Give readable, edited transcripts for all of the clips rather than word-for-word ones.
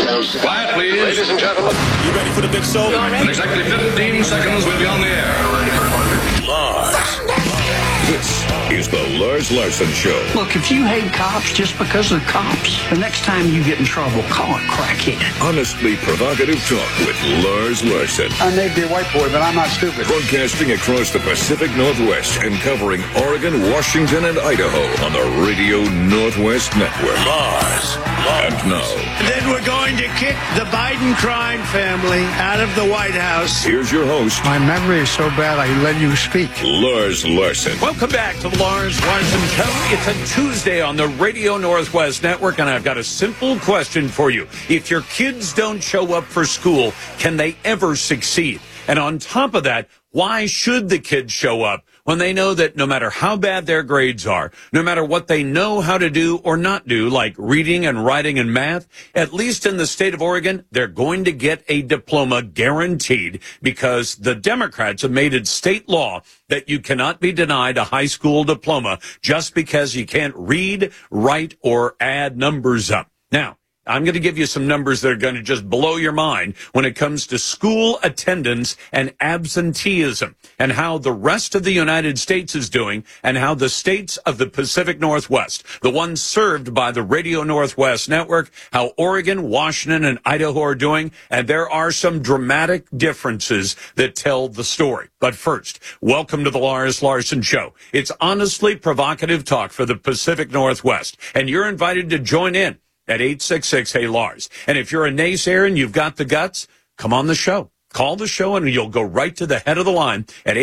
Quiet, please. Ladies and gentlemen. You ready for the big show? In exactly 15 seconds, we'll be on the air. Lars. This is the Lars Larson Show. Look, if you hate cops just because they're cops, the next time you get in trouble, call a crackhead. Honestly provocative talk with Lars Larson. I may be a white boy, but I'm not stupid. Broadcasting across the Pacific Northwest and covering Oregon, Washington, and Idaho on the Radio Northwest Network. Lars. And now. And then we're going to kick the Biden crime family out of the White House. Here's your host. My memory is so bad I let you speak. Lars Larson. Welcome back to the Lars Larson Show. It's a Tuesday on the Radio Northwest Network, and I've got a simple question for you. If your kids don't show up for school, can they ever succeed? And on top of that, why should the kids show up when they know that no matter how bad their grades are, no matter what they know how to do or not do, like reading and writing and math, at least in the state of Oregon, they're going to get a diploma guaranteed because the Democrats have made it state law that you cannot be denied a high school diploma just because you can't read, write, or add numbers up. Now, I'm going to give you some numbers that are going to just blow your mind when it comes to school attendance and absenteeism and how the rest of the United States is doing and how the states of the Pacific Northwest, the ones served by the Radio Northwest Network, how Oregon, Washington, and Idaho are doing. And there are some dramatic differences that tell the story. But first, welcome to the Lars Larson Show. It's honestly provocative talk for the Pacific Northwest, and you're invited to join in at 866-HEY-LARS. And if you're a naysayer and you've got the guts, come on the show. Call the show and you'll go right to the head of the line at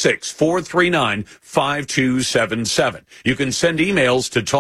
866-439-5277. You can send emails to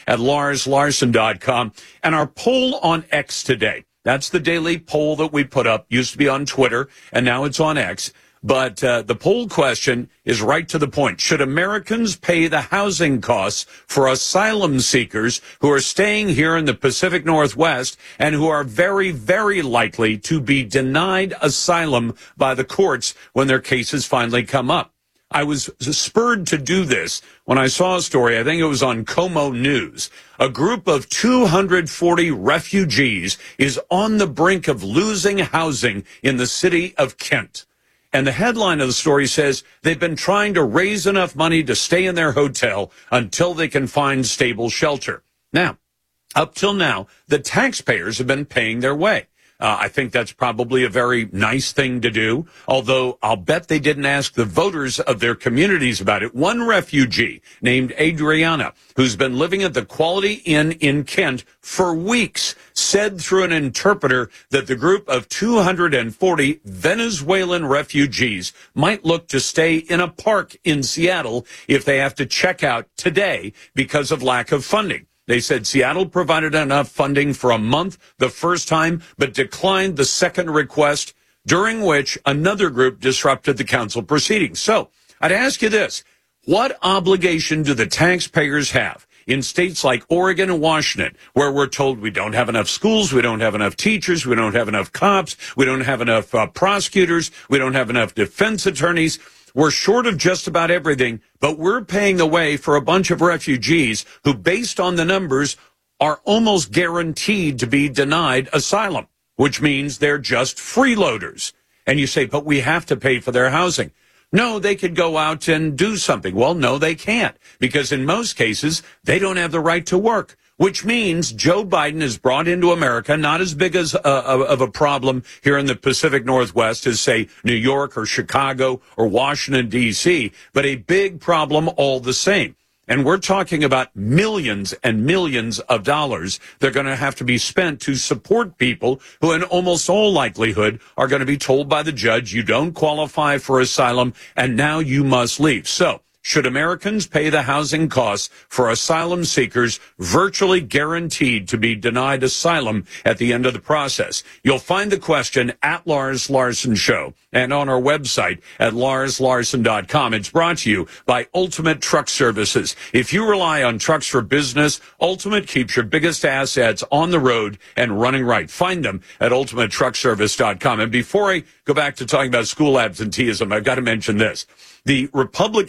talk@larslarson.com. And our poll on X today, that's the daily poll that we put up, used to be on Twitter, and now it's on X. But the poll question is right to the point. Should Americans pay the housing costs for asylum seekers who are staying here in the Pacific Northwest and who are very, very likely to be denied asylum by the courts when their cases finally come up? I was spurred to do this when I saw a story, I think it was on Como News. A group of 240 refugees is on the brink of losing housing in the city of Kent. And the headline of the story says they've been trying to raise enough money to stay in their hotel until they can find stable shelter. Now, up till now, the taxpayers have been paying their way. I think that's probably a very nice thing to do, although I'll bet they didn't ask the voters of their communities about it. One refugee named Adriana, who's been living at the Quality Inn in Kent for weeks, said through an interpreter that the group of 240 Venezuelan refugees might look to stay in a park in Seattle if they have to check out today because of lack of funding. They said Seattle provided enough funding for a month the first time, but declined the second request, during which another group disrupted the council proceedings. So I'd ask you this. What obligation do the taxpayers have in states like Oregon and Washington, where we're told we don't have enough schools, we don't have enough teachers, we don't have enough cops, we don't have enough prosecutors, we don't have enough defense attorneys? We're short of just about everything, but we're paying the way for a bunch of refugees who, based on the numbers, are almost guaranteed to be denied asylum, which means they're just freeloaders. And you say, but we have to pay for their housing. No, they could go out and do something. Well, no, they can't, because in most cases, they don't have the right to work, which means Joe Biden is brought into America, not as big as of a problem here in the Pacific Northwest as, say, New York or Chicago or Washington, D.C., but a big problem all the same. And we're talking about millions and millions of dollars that are going to have to be spent to support people who, in almost all likelihood, are going to be told by the judge, you don't qualify for asylum, and now you must leave. So, should Americans pay the housing costs for asylum seekers virtually guaranteed to be denied asylum at the end of the process? You'll find the question at Lars Larson Show and on our website at larslarson.com. It's brought to you by Ultimate Truck Services. If you rely on trucks for business, Ultimate keeps your biggest assets on the road and running right. Find them at ultimatetruckservice.com. And before I go back to talking about school absenteeism, I've got to mention this. The Republicans on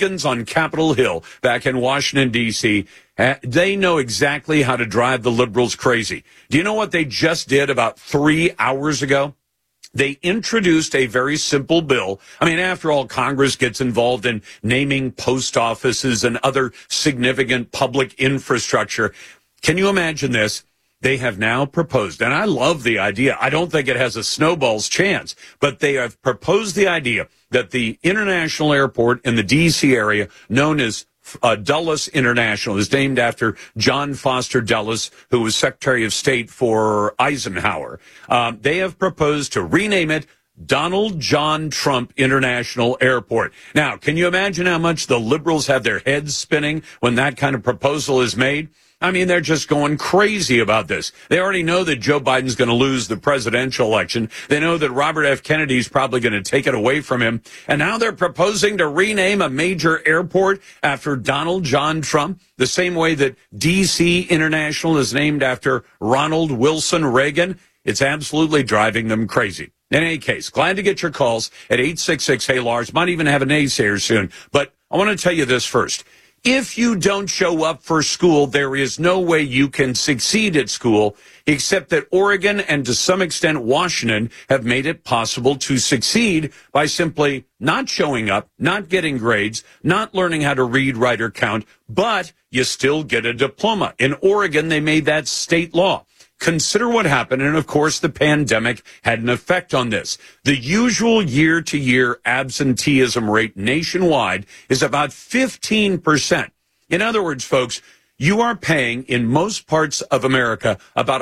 on Capitol Hill back in Washington, D.C., they know exactly how to drive the liberals crazy. Do you know what they just did about 3 hours ago? They introduced a very simple bill. I mean, after all, Congress gets involved in naming post offices and other significant public infrastructure. Can you imagine this? They have now proposed, and I love the idea. I don't think it has a snowball's chance, but they have proposed the idea that the international airport in the D.C. area, known as Dulles International, is named after John Foster Dulles, who was Secretary of State for Eisenhower. They have proposed to rename it Donald John Trump International Airport. Now, can you imagine how much the liberals have their heads spinning when that kind of proposal is made? I mean, they're just going crazy about this. They already know that Joe Biden's going to lose the presidential election. They know that Robert F. Kennedy's probably going to take it away from him. And now they're proposing to rename a major airport after Donald John Trump, the same way that D.C. International is named after Ronald Wilson Reagan. It's absolutely driving them crazy. In any case, glad to get your calls at 866-HEY-LARS. Might even have a naysayer soon. But I want to tell you this first. If you don't show up for school, there is no way you can succeed at school, except that Oregon and to some extent Washington have made it possible to succeed by simply not showing up, not getting grades, not learning how to read, write, or count, but you still get a diploma. In Oregon, they made that state law. Consider what happened, and of course the pandemic had an effect on this. The usual year-to-year absenteeism rate nationwide is about 15%. In other words, folks, you are paying in most parts of America about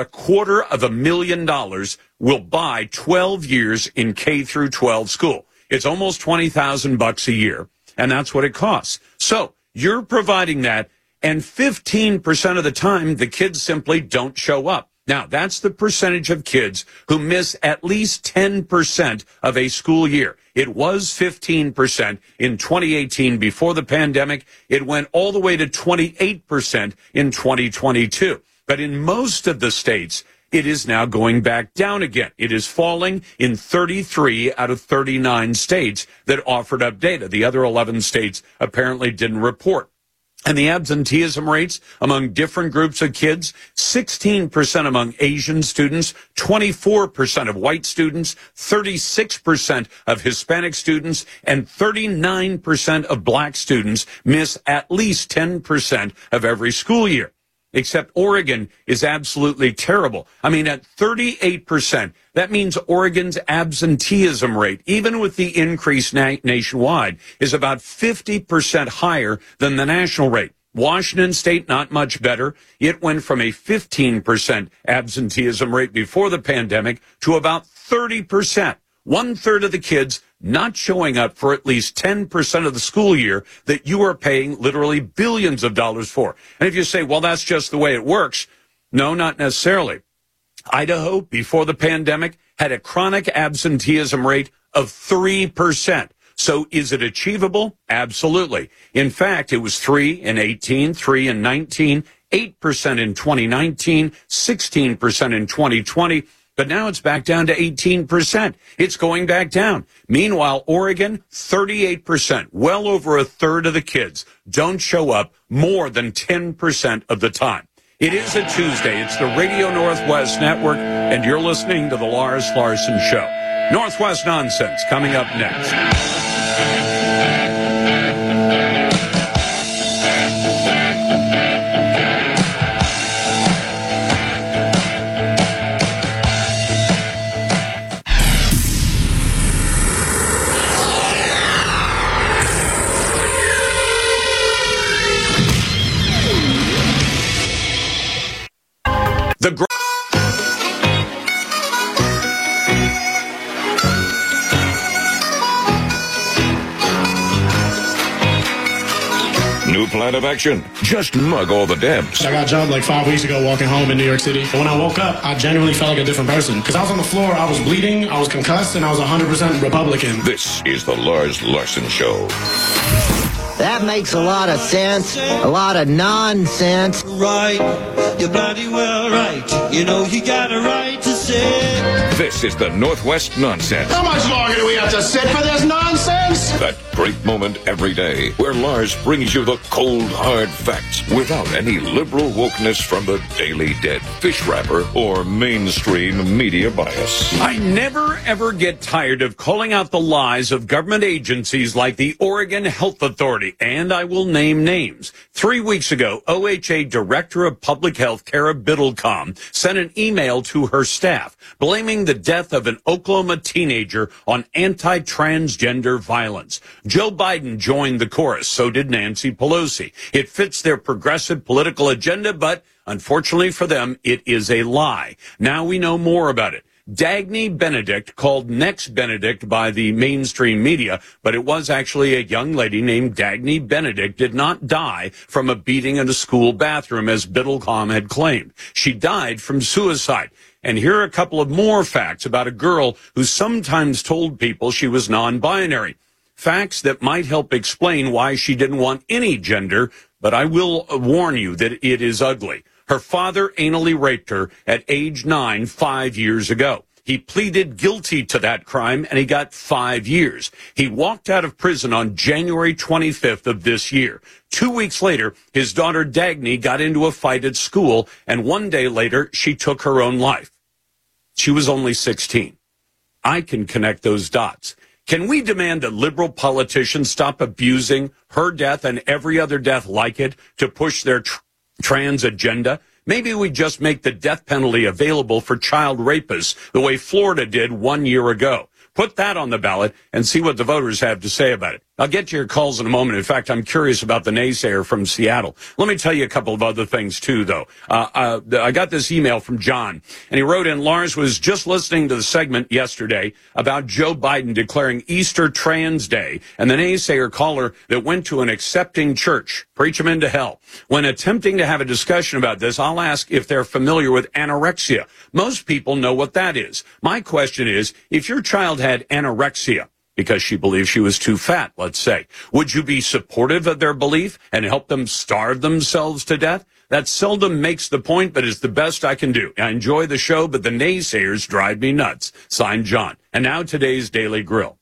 $250,000 will buy 12 years in K through 12 school. It's almost $20,000 a year, and that's what it costs. So you're providing that, and 15% of the time the kids simply don't show up. Now, that's the percentage of kids who miss at least 10% of a school year. It was 15% in 2018 before the pandemic. It went all the way to 28% in 2022. But in most of the states, it is now going back down again. It is falling in 33 out of 39 states that offered up data. The other 11 states apparently didn't report. And the absenteeism rates among different groups of kids, 16% among Asian students, 24% of white students, 36% of Hispanic students, and 39% of black students miss at least 10% of every school year. Except Oregon is absolutely terrible. I mean, at 38%, that means Oregon's absenteeism rate, even with the increase nationwide, is about 50% higher than the national rate. Washington State, not much better. It went from a 15% absenteeism rate before the pandemic to about 30%. 1/3 of the kids not showing up for at least 10% of the school year that you are paying literally billions of dollars for. And if you say, well, that's just the way it works. No, not necessarily. Idaho, before the pandemic, had a chronic absenteeism rate of 3%. So is it achievable? Absolutely. In fact, it was 3 in 18, 3 in 19, 8% in 2019, 16% in 2020. But now it's back down to 18%. It's going back down. Meanwhile, Oregon, 38%, well over 1/3 of the kids don't show up more than 10% of the time. It is a Tuesday. It's the Radio Northwest Network, and you're listening to the Lars Larson Show. Northwest Nonsense coming up next. New plan of action. Just mug all the Dems. I got a job like 5 weeks ago walking home in New York City. And when I woke up, I genuinely felt like a different person. Because I was on the floor, I was bleeding, I was concussed, and I was 100% Republican. This is the Lars Larson Show. That makes a lot of sense. A lot of nonsense. Right, you're bloody well right. You know you got a right to This is the Northwest Nonsense. How much longer do we have to sit for this nonsense? That great moment every day where Lars brings you the cold, hard facts without any liberal wokeness from the Daily Dead, fish wrapper, or mainstream media bias. I never, ever get tired of calling out the lies of government agencies like the Oregon Health Authority, and I will name names. 3 weeks ago, OHA Director of Public Health, Kara Biddlecom, sent an email to her staff blaming the death of an Oklahoma teenager on anti-transgender violence. Joe Biden joined the chorus, so did Nancy Pelosi. It fits their progressive political agenda, but unfortunately for them, it is a lie. Now we know more about it. Dagny Benedict, called Next Benedict by the mainstream media, but it was actually a young lady named Dagny Benedict, did not die from a beating in a school bathroom, as Biddlecom had claimed. She died from suicide. And here are a couple of more facts about a girl who sometimes told people she was non-binary. Facts that might help explain why she didn't want any gender, but I will warn you that it is ugly. Her father anally raped her at age 9, 5 years ago. He pleaded guilty to that crime, and he got 5 years. He walked out of prison on January 25th of this year. 2 weeks later, his daughter Dagny got into a fight at school, and 1 day later, she took her own life. She was only 16. I can connect those dots. Can we demand that liberal politicians stop abusing her death and every other death like it to push their trans agenda? Maybe we just make the death penalty available for child rapists the way Florida did 1 year ago. Put that on the ballot and see what the voters have to say about it. I'll get to your calls in a moment. In fact, I'm curious about the naysayer from Seattle. Let me tell you a couple of other things, too, though. I got this email from John, and he wrote in, Lars was just listening to the segment yesterday about Joe Biden declaring Easter Trans Day, and the naysayer caller that went to an accepting church. Preach him into hell. When attempting to have a discussion about this, I'll ask if they're familiar with anorexia. Most people know what that is. My question is, if your child had anorexia, because she believed she was too fat, let's say, would you be supportive of their belief and help them starve themselves to death? That seldom makes the point, but it's the best I can do. I enjoy the show, but the naysayers drive me nuts. Signed, John. And now today's Daily Grill.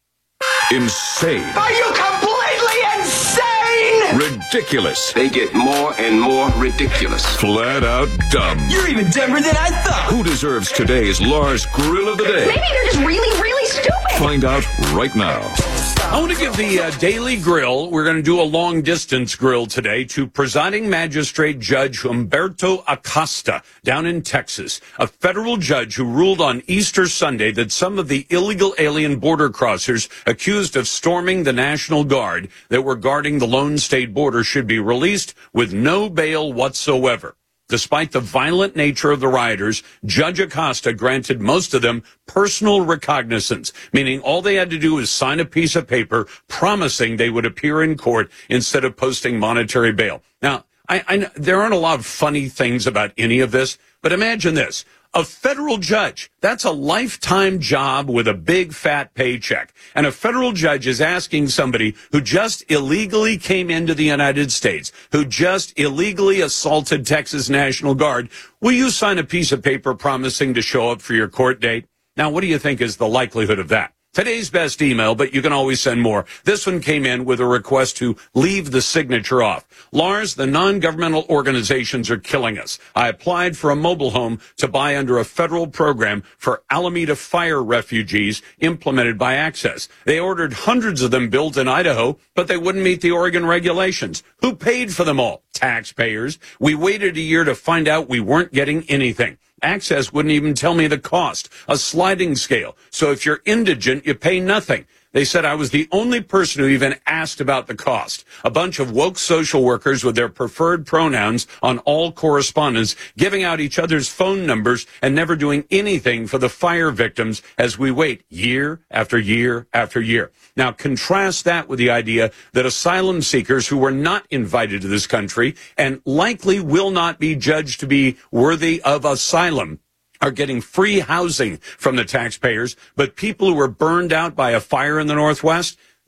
Insane. Are you completely insane? Ridiculous. They get more and more ridiculous. Flat out dumb. You're even dumber than I thought. Who deserves today's Lars Grill of the Day? Maybe they're just really, really stupid. Find out right now. I want to give the Daily Grill, we're going to do a long-distance grill today, to presiding magistrate Judge Humberto Acosta down in Texas, a federal judge who ruled on Easter Sunday that some of the illegal alien border crossers accused of storming the National Guard that were guarding the Lone State border should be released with no bail whatsoever. Despite the violent nature of the rioters, Judge Acosta granted most of them personal recognizance, meaning all they had to do was sign a piece of paper promising they would appear in court instead of posting monetary bail. Now, I there aren't a lot of funny things about any of this, but imagine this. A federal judge, that's a lifetime job with a big fat paycheck. And a federal judge is asking somebody who just illegally came into the United States, who just illegally assaulted Texas National Guard, will you sign a piece of paper promising to show up for your court date? Now, what do you think is the likelihood of that? Today's best email, but you can always send more. This one came in with a request to leave the signature off. Lars, the non-governmental organizations are killing us. I applied for a mobile home to buy under a federal program for Alameda fire refugees implemented by Access. They ordered hundreds of them built in Idaho, but they wouldn't meet the Oregon regulations. Who paid for them all? Taxpayers. We waited a year to find out we weren't getting anything. Access wouldn't even tell me the cost, a sliding scale. So if you're indigent, you pay nothing. They said I was the only person who even asked about the cost. A bunch of woke social workers with their preferred pronouns on all correspondence, giving out each other's phone numbers and never doing anything for the fire victims as we wait year after year after year. Now, contrast that with the idea that asylum seekers who were not invited to this country and likely will not be judged to be worthy of asylum are getting free housing from the taxpayers, but people who were burned out by a fire in the Northwest,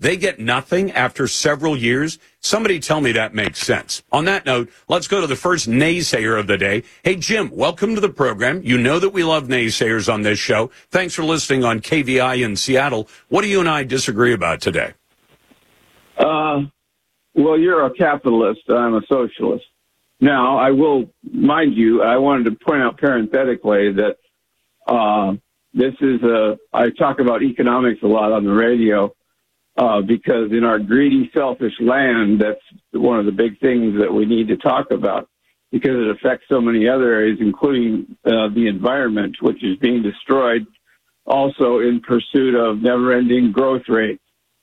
they get nothing after several years? Somebody tell me that makes sense. On that note, let's go to the first naysayer of the day. Hey, Jim, welcome to the program. You know that we love naysayers on this show. Thanks for listening on KVI in Seattle. What do you and I disagree about today? Well, you're a capitalist. I'm a socialist. Now, I will, mind you, I wanted to point out parenthetically that I talk about economics a lot on the radio because in our greedy, selfish land, that's one of the big things that we need to talk about because it affects so many other areas, including the environment, which is being destroyed also in pursuit of never-ending growth rates.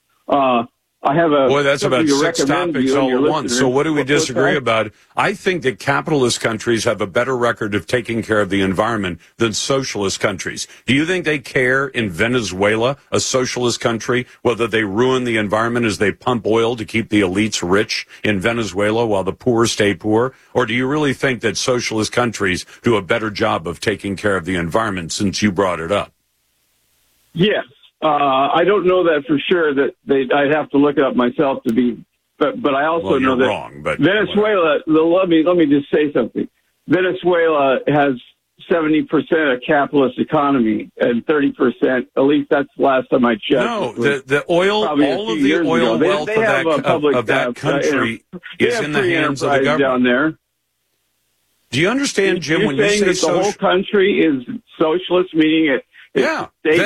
I have Boy, that's about 6 topics all at once. So what do we disagree about? I think that capitalist countries have a better record of taking care of the environment than socialist countries. Do you think they care in Venezuela, a socialist country, whether they ruin the environment as they pump oil to keep the elites rich in Venezuela while the poor stay poor? Or do you really think that socialist countries do a better job of taking care of the environment since you brought it up? Yes. I don't know that for sure. I'd have to look it up myself to be, but I also know that wrong, but Venezuela. Let me just say something. Venezuela has 70% a capitalist economy and 30%. At least that's the last time I checked. No, the oil, all of the oil wealth of that country is in the hands of the government down there. Do you understand, Jim? When you say that the whole country is socialist, meaning it. Yeah,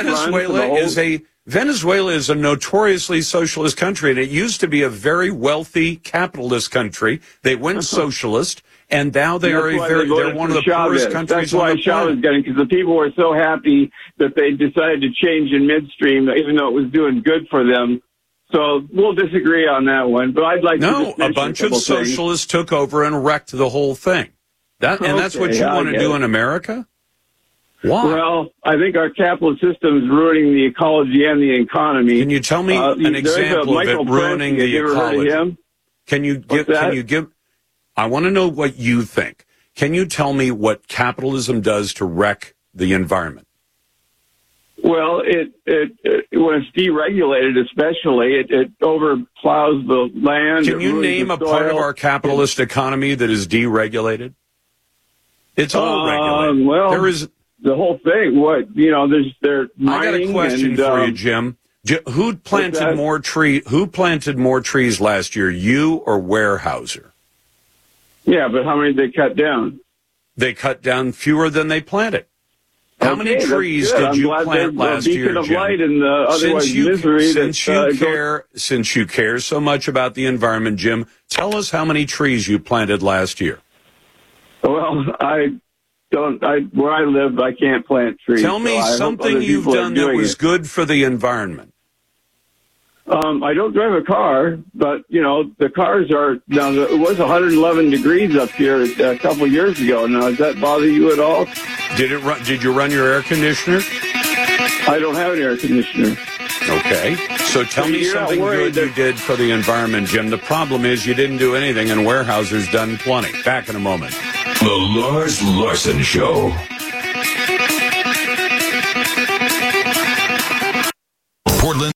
Venezuela is a notoriously socialist country, and it used to be a very wealthy capitalist country. They went socialist, and now they're one of the poorest countries on the planet. That's why Chavez getting, because the people were so happy that they decided to change in midstream, even though it was doing good for them. So we'll disagree on that one, but I'd like to a bunch of socialists took over and wrecked the whole thing. And that's what you want to do in America? Why? Well, I think our capitalist system is ruining the ecology and the economy. Can you tell me an example of it ruining the ecology? Can you give? I want to know what you think. Can you tell me what capitalism does to wreck the environment? Well, it when it's deregulated, especially, it overplows the land. Can you name a part of our capitalist economy that is deregulated? It's all regulated. Well, there is. The whole thing, they're mining. I got a question for you, Jim. Who planted more trees last year, you or Weyerhaeuser? Yeah, but how many did they cut down? They cut down fewer than they planted. How many trees did you plant last year, Jim? Since you care so much about the environment, Jim, tell us how many trees you planted last year. Well, where I live, I can't plant trees. Tell me something you've done that was good for the environment. I don't drive a car, but, the cars are, now it was 111 degrees up here a couple years ago. Now, does that bother you at all? Did you run your air conditioner? I don't have an air conditioner. Okay. So tell me something good you did for the environment, Jim. The problem is you didn't do anything, and Weyerhaeuser's done plenty. Back in a moment. The Lars Larson Show. Portland.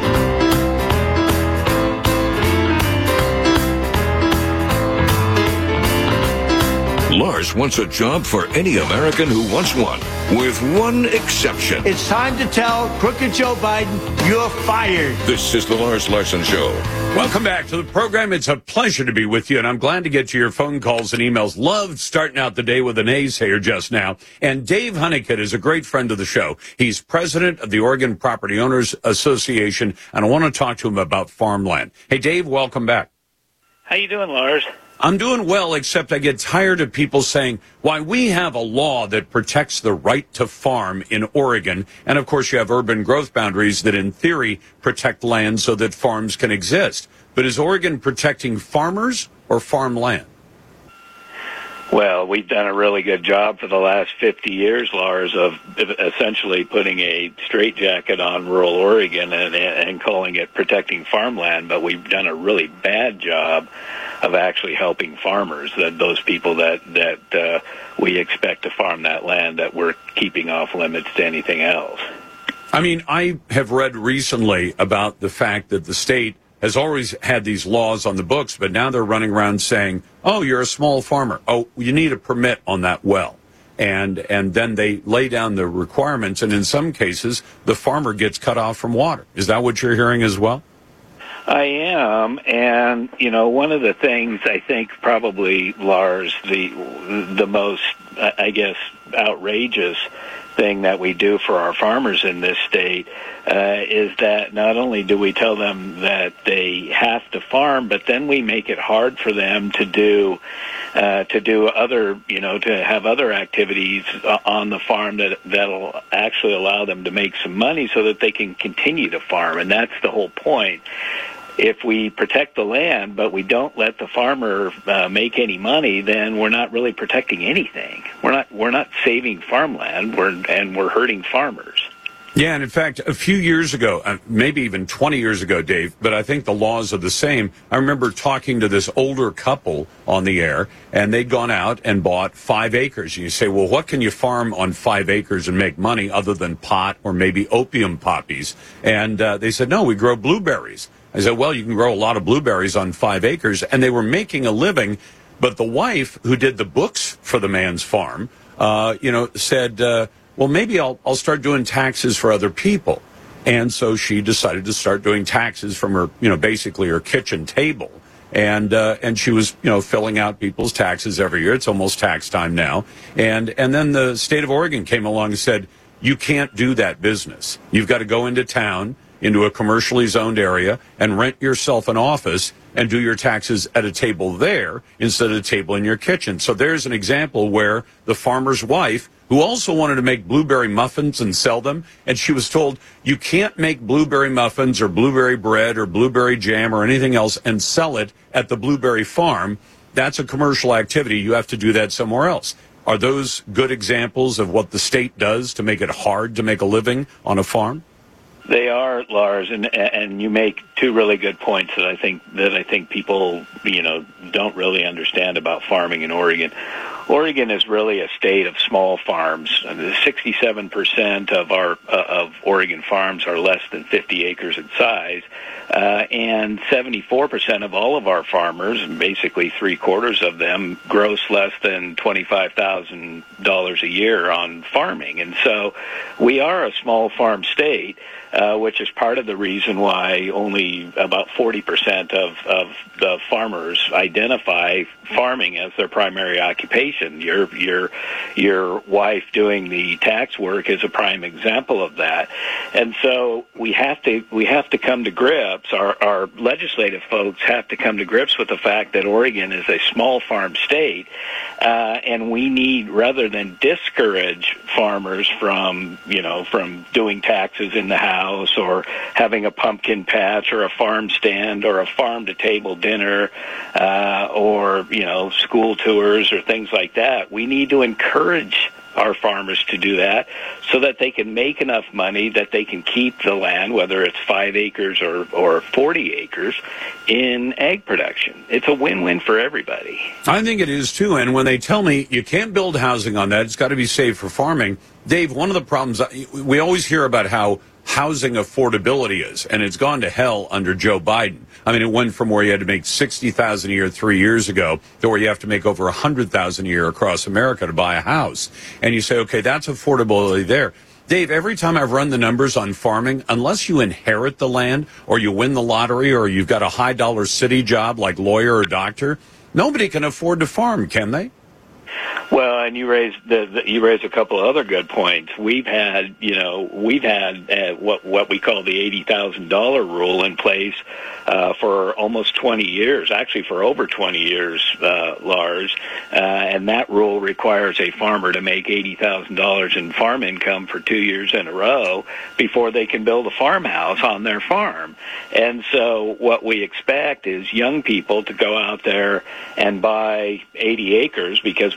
Lars wants a job for any American who wants one, with one exception. It's time to tell crooked Joe Biden, you're fired. This is the Lars Larson Show. Welcome back to the program. It's a pleasure to be with you, and I'm glad to get to your phone calls and emails. Loved starting out the day with an naysayer just now. And Dave Honeycutt is a great friend of the show. He's president of the Oregon Property Owners Association, and I want to talk to him about farmland. Hey, Dave, welcome back. How you doing, Lars? I'm doing well, except I get tired of people saying, why, we have a law that protects the right to farm in Oregon. And, of course, you have urban growth boundaries that, in theory, protect land so that farms can exist. But is Oregon protecting farmers or farmland? Well, we've done a really good job for the last 50 years, Lars, of essentially putting a straitjacket on rural Oregon and calling it protecting farmland, but we've done a really bad job of actually helping farmers, those people that we expect to farm that land, that we're keeping off limits to anything else. I mean, I have read recently about the fact that the state has always had these laws on the books, but now they're running around saying, oh, you're a small farmer. Oh, you need a permit on that well. And then they lay down the requirements, and in some cases, the farmer gets cut off from water. Is that what you're hearing as well? I am, and, one of the things I think probably, Lars, the most, I guess, outrageous thing that we do for our farmers in this state is that not only do we tell them that they have to farm, but then we make it hard for them to do other, to have other activities on the farm that'll actually allow them to make some money so that they can continue to farm. And that's the whole point. If we protect the land, but we don't let the farmer make any money, then we're not really protecting anything. We're not saving farmland, we're hurting farmers. Yeah, and in fact, a few years ago, maybe even 20 years ago, Dave, but I think the laws are the same. I remember talking to this older couple on the air, and they'd gone out and bought 5 acres. And you say, well, what can you farm on 5 acres and make money other than pot or maybe opium poppies? And they said, no, we grow blueberries. I said, well, you can grow a lot of blueberries on 5 acres. And they were making a living. But the wife who did the books for the man's farm, said, well, maybe I'll start doing taxes for other people. And so she decided to start doing taxes from her, basically her kitchen table. And she was, filling out people's taxes every year. It's almost tax time now. And then the state of Oregon came along and said, you can't do that business. You've got to go into town, into a commercially zoned area, and rent yourself an office and do your taxes at a table there instead of a table in your kitchen. So there's an example where the farmer's wife, who also wanted to make blueberry muffins and sell them, and she was told, you can't make blueberry muffins or blueberry bread or blueberry jam or anything else and sell it at the blueberry farm. That's a commercial activity. You have to do that somewhere else. Are those good examples of what the state does to make it hard to make a living on a farm? They are, Lars, and you make two really good points that I think people don't really understand about farming in Oregon. Oregon is really a state of small farms. 67% of Oregon farms are less than 50 acres in size, and 74% of all of our farmers, and basically 3/4 of them, gross less than $25,000 a year on farming. And so we are a small farm state, which is part of the reason why only about 40% of the farmers identify farming as their primary occupation. Your wife doing the tax work is a prime example of that. And so we have to come to grips. Our legislative folks have to come to grips with the fact that Oregon is a small farm state, and we need, rather than discourage farmers from doing taxes in the house or having a pumpkin patch or a farm stand or a farm to table dinner or school tours or things like that. We need to encourage our farmers to do that so that they can make enough money that they can keep the land, whether it's 5 acres or 40 acres, in egg production. It's a win-win for everybody. I think it is, too. And when they tell me you can't build housing on that, it's got to be saved for farming. Dave, one of the problems, we always hear about how housing affordability is, and it's gone to hell under Joe Biden. I mean, it went from where you had to make $60,000 a year 3 years ago to where you have to make over $100,000 a year across America to buy a house. And you say, okay, that's affordability there. Dave, every time I've run the numbers on farming, unless you inherit the land or you win the lottery or you've got a high-dollar city job like lawyer or doctor, nobody can afford to farm, can they? Well, and you raised a couple of other good points. We've had what we call the $80,000 rule in place for almost 20 years, actually for over 20 years, Lars. And that rule requires a farmer to make $80,000 in farm income for 2 years in a row before they can build a farmhouse on their farm. And so what we expect is young people to go out there and buy 80 acres because we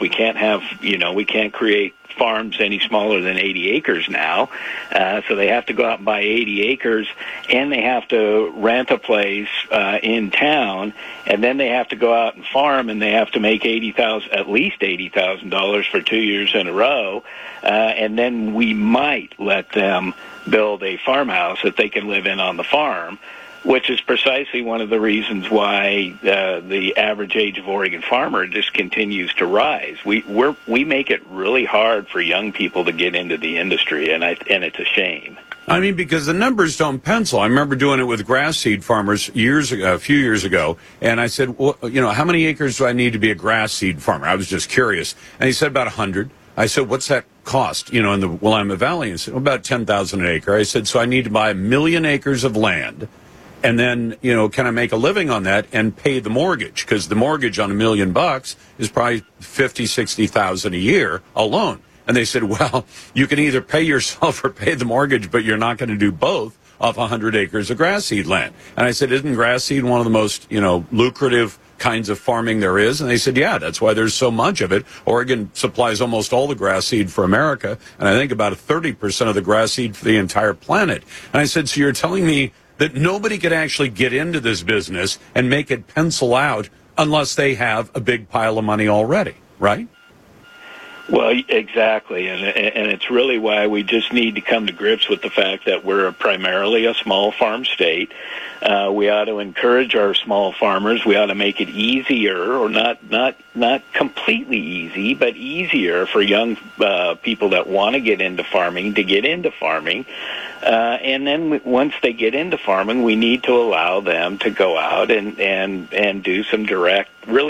We can't have, we can't create farms any smaller than 80 acres now. So they have to go out and buy 80 acres, and they have to rent a place in town, and then they have to go out and farm, and they have to make at least $80,000 for 2 years in a row. And then we might let them build a farmhouse that they can live in on the farm, which is precisely one of the reasons why the average age of Oregon farmer just continues to rise. We make it really hard for young people to get into the industry, and it's a shame. I mean, because the numbers don't pencil. I remember doing it with grass seed farmers a few years ago, and I said, well, how many acres do I need to be a grass seed farmer? I was just curious. And he said about 100. I said, what's that cost, in the Willamette Valley? And he said, about $10,000 an acre. I said, so I need to buy 1 million acres of land. And then, can I make a living on that and pay the mortgage? Because the mortgage on $1 million is probably $50,000-$60,000 a year alone. And they said, well, you can either pay yourself or pay the mortgage, but you're not going to do both off 100 acres of grass seed land. And I said, isn't grass seed one of the most, lucrative kinds of farming there is? And they said, yeah, that's why there's so much of it. Oregon supplies almost all the grass seed for America, and I think about 30% of the grass seed for the entire planet. And I said, so you're telling me that nobody could actually get into this business and make it pencil out unless they have a big pile of money already, right? Well, exactly, and it's really why we just need to come to grips with the fact that we're primarily a small farm state. We ought to encourage our small farmers. We ought to make it easier, or not completely easy, but easier for young people that want to get into farming to get into farming. And then once they get into farming, we need to allow them to go out and do some direct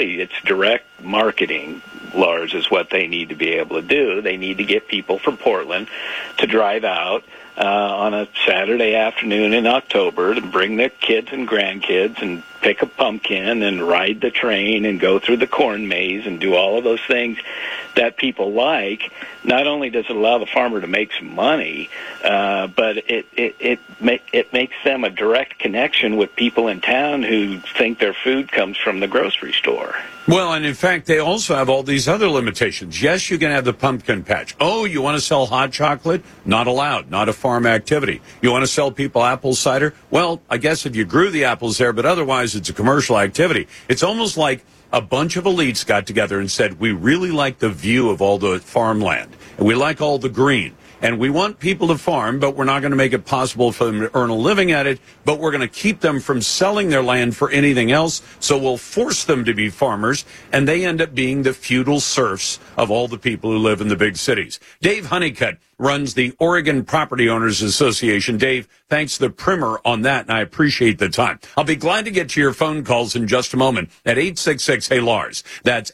marketing, Lars, is what they need to be able to do. They need to get people from Portland to drive out on a Saturday afternoon in October to bring their kids and grandkids and pick a pumpkin and ride the train and go through the corn maze and do all of those things that people like. Not only does it allow the farmer to make some money, but it makes them a direct connection with people in town who think their food comes from the grocery store. Well, and in fact, they also have all these other limitations. Yes, you can have the pumpkin patch. Oh, you want to sell hot chocolate? Not allowed. Not a farm activity. You want to sell people apple cider? Well, I guess if you grew the apples there, but otherwise it's a commercial activity. It's almost like a bunch of elites got together and said, we really like the view of all the farmland, and we like all the green. And we want people to farm, but we're not going to make it possible for them to earn a living at it, but we're going to keep them from selling their land for anything else, so we'll force them to be farmers, and they end up being the feudal serfs of all the people who live in the big cities. Dave Honeycutt runs the Oregon Property Owners Association. Dave, thanks the primer on that, and I appreciate the time. I'll be glad to get to your phone calls in just a moment at 866-HEY-LARS. That's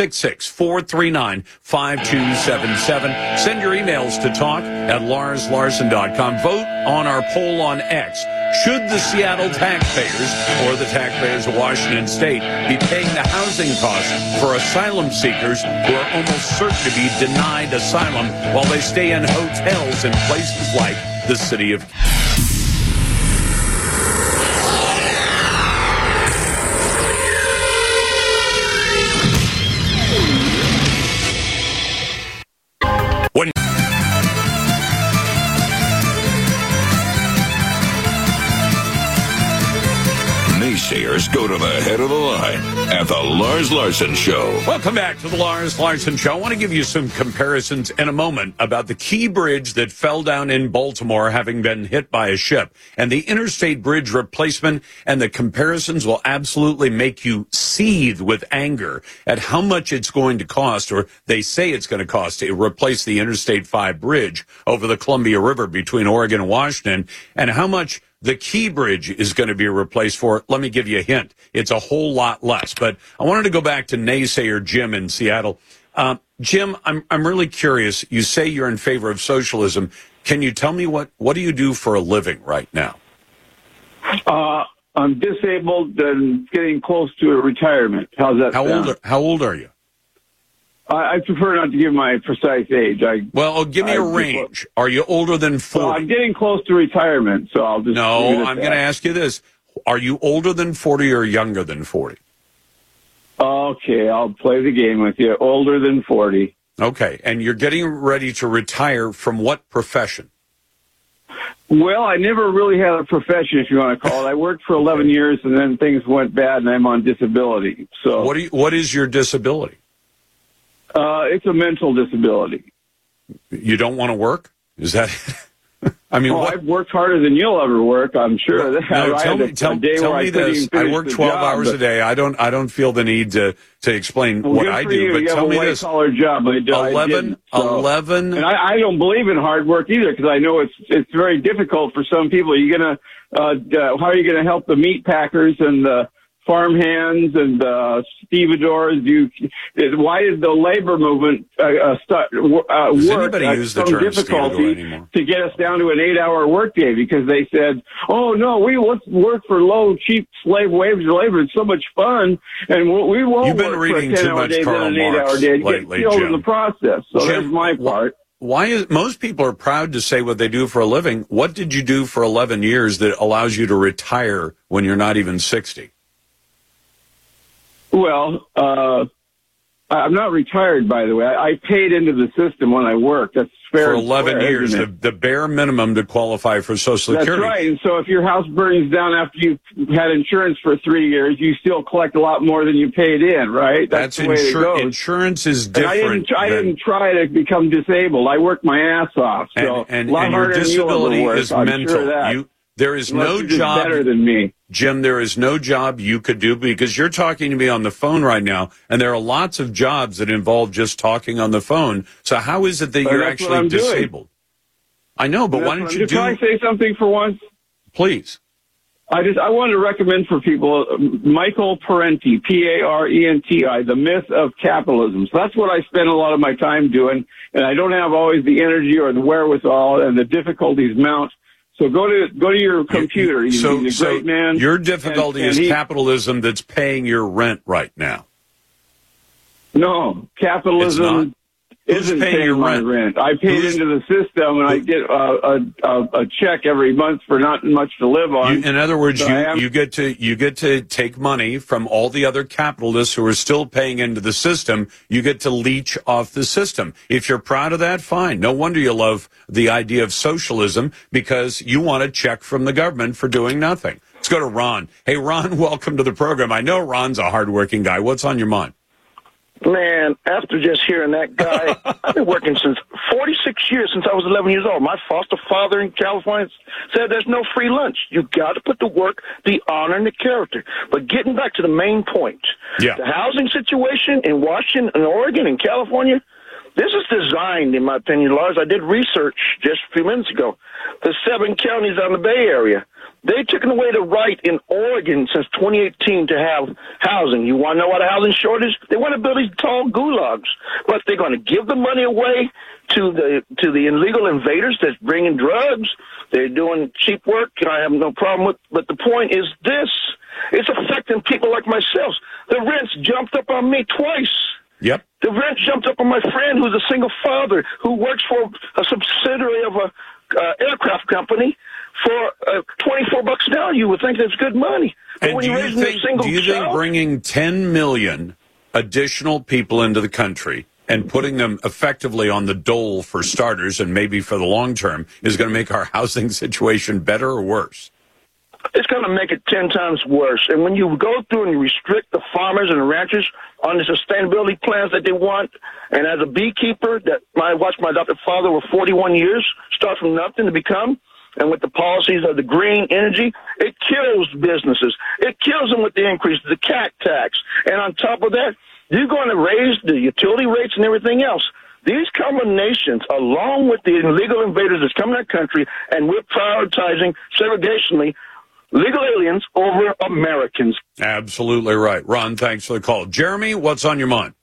866-439-5277. Send your emails to talk@larslarson.com. Vote on our poll on X. Should the Seattle taxpayers or the taxpayers of Washington State be paying the housing costs for asylum seekers who are almost certain to be denied asylum while they stay in hotels in places like the city of... Naysayers go to the head of the line at the Lars Larson Show. Welcome back to the Lars Larson Show. I want to give you some comparisons in a moment about the Key Bridge that fell down in Baltimore having been hit by a ship, and the interstate bridge replacement, and the comparisons will absolutely make you seethe with anger at how much it's going to cost, or they say it's going to cost, to replace the Interstate 5 bridge over the Columbia River between Oregon and Washington, and how much the Key Bridge is going to be replaced for. Let me give you a hint. It's a whole lot less. But I wanted to go back to naysayer Jim in Seattle. Jim, I'm really curious. You say you're in favor of socialism. Can you tell me what do you do for a living right now? I'm disabled and getting close to a retirement. How's that sound? How old are you? I prefer not to give my precise age. Give me a range. Are you older than 40? Well, I'm getting close to retirement, so I'll just... No, I'm going to ask you this. Are you older than 40 or younger than 40? Okay, I'll play the game with you. Older than 40. Okay, and you're getting ready to retire from what profession? Well, I never really had a profession, if you want to call it. I worked for 11 years, and then things went bad, and I'm on disability. So, what is your disability? It's a mental disability. You don't want to work? Is that? I mean, I've worked harder than you'll ever work. I'm sure of that. No, tell me this. I work 12 hours a day. I don't feel the need to explain what I do. You. But you tell me this: have a white-collar job. 11. And I don't believe in hard work either, because I know it's very difficult for some people. How are you gonna help the meat packers and the farm hands and stevedores? Why did the labor movement work so difficulty to get us down to an 8-hour workday? Because they said, "Oh no, let's work for low, cheap slave wage labor. It's so much fun, and we won't." You've been work reading for a 10 too hour much day Karl than an Marx 8-hour day to lately, get killed Jim. in the process. So Jim, there's my part. Why is most people are proud to say what they do for a living? What did you do for 11 years that allows you to retire when you're not even 60? Well, I'm not retired, by the way. I paid into the system when I worked. That's fair. For 11 years, the bare minimum to qualify for Social Security. That's right. And so if your house burns down after you've had insurance for 3 years, you still collect a lot more than you paid in, right? That's the way it goes. Insurance is different. I didn't try to become disabled. I worked my ass off. So and your disability is mental. Sure there is no job better than me. Jim, there is no job you could do, because you're talking to me on the phone right now, and there are lots of jobs that involve just talking on the phone. So how is it that you're actually disabled? I know, but why don't you do... Can I say something for once? Please. I wanted to recommend for people Michael Parenti, Parenti, The Myth of Capitalism. So that's what I spend a lot of my time doing, and I don't have always the energy or the wherewithal, and the difficulties mount. So go to your computer. He's a great man. Your difficulty is capitalism that's paying your rent right now. No, capitalism isn't paying my rent. I paid into the system, and I get a check every month for not much to live on. In other words, you get to take money from all the other capitalists who are still paying into the system. You get to leech off the system. If you're proud of that, fine. No wonder you love the idea of socialism, because you want a check from the government for doing nothing. Let's go to Ron. Hey, Ron, welcome to the program. I know Ron's a hardworking guy. What's on your mind? Man, after just hearing that guy, I've been working since 46 years, since I was 11 years old. My foster father in California said there's no free lunch. You got to put the work, the honor, and the character. But getting back to the main point, the housing situation in Washington and Oregon and California, this is designed, in my opinion, Lars. I did research just a few minutes ago. The 7 counties on the Bay Area, they've taken away the right in Oregon since 2018 to have housing. You want to know what a housing shortage? They want to build these tall gulags, but they're going to give the money away to the illegal invaders that's bringing drugs. They're doing cheap work, and I have no problem with. But the point is this: it's affecting people like myself. The rents jumped up on me twice. Yep. The rent jumped up on my friend who's a single father who works for a subsidiary of a aircraft company for $24 an hour. You would think that's good money. But And when do you're raising a single you think child, bringing 10 million additional people into the country and putting them effectively on the dole for starters and maybe for the long term is going to make our housing situation better or worse? it's going to make it 10 times worse. And when you go through and you restrict the farmers and the ranchers on the sustainability plans that they want, and as a beekeeper that I watched my adopted father over 41 years start from nothing to become, and with the policies of the green energy, it kills businesses. It kills them with the increase of the CAC tax. And on top of that, you're going to raise the utility rates and everything else. These combinations, along with the illegal invaders that's coming to our country, and we're prioritizing segregationally legal aliens over Americans. Absolutely right. Ron, thanks for the call. Jeremy, what's on your mind?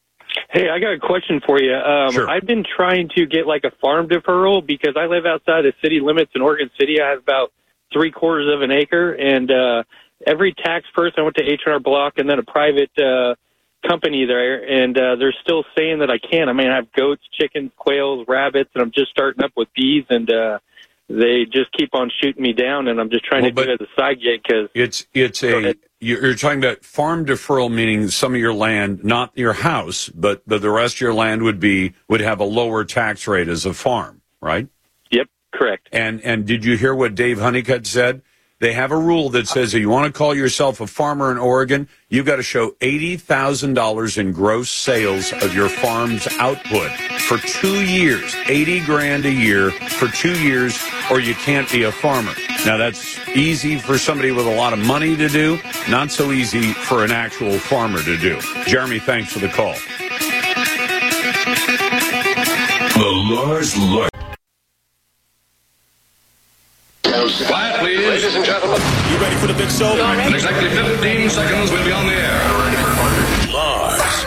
Hey, I got a question for you. Sure. I've been trying to get like a farm deferral because I live outside the city limits in Oregon City. I have about 3/4 of an acre, and every tax person, I went to H&R Block and then a private company there, and they're still saying that I can't. I mean, I have goats, chickens, quails, rabbits, and I'm just starting up with bees, and they just keep on shooting me down, and I'm just trying to do it as a side gig because you're talking about farm deferral, meaning some of your land, not your house, but the rest of your land would have a lower tax rate as a farm, right? Yep, correct. And did you hear what Dave Honeycutt said? They have a rule that says if you want to call yourself a farmer in Oregon, you've got to show $80,000 in gross sales of your farm's output for 2 years, $80,000 a year for 2 years, or you can't be a farmer. Now, that's easy for somebody with a lot of money to do, not so easy for an actual farmer to do. Jeremy, thanks for the call. The Lars Larson. Quiet, please. Ladies and gentlemen. You ready for the big show? In exactly 15 seconds, we'll be on the air. Lars.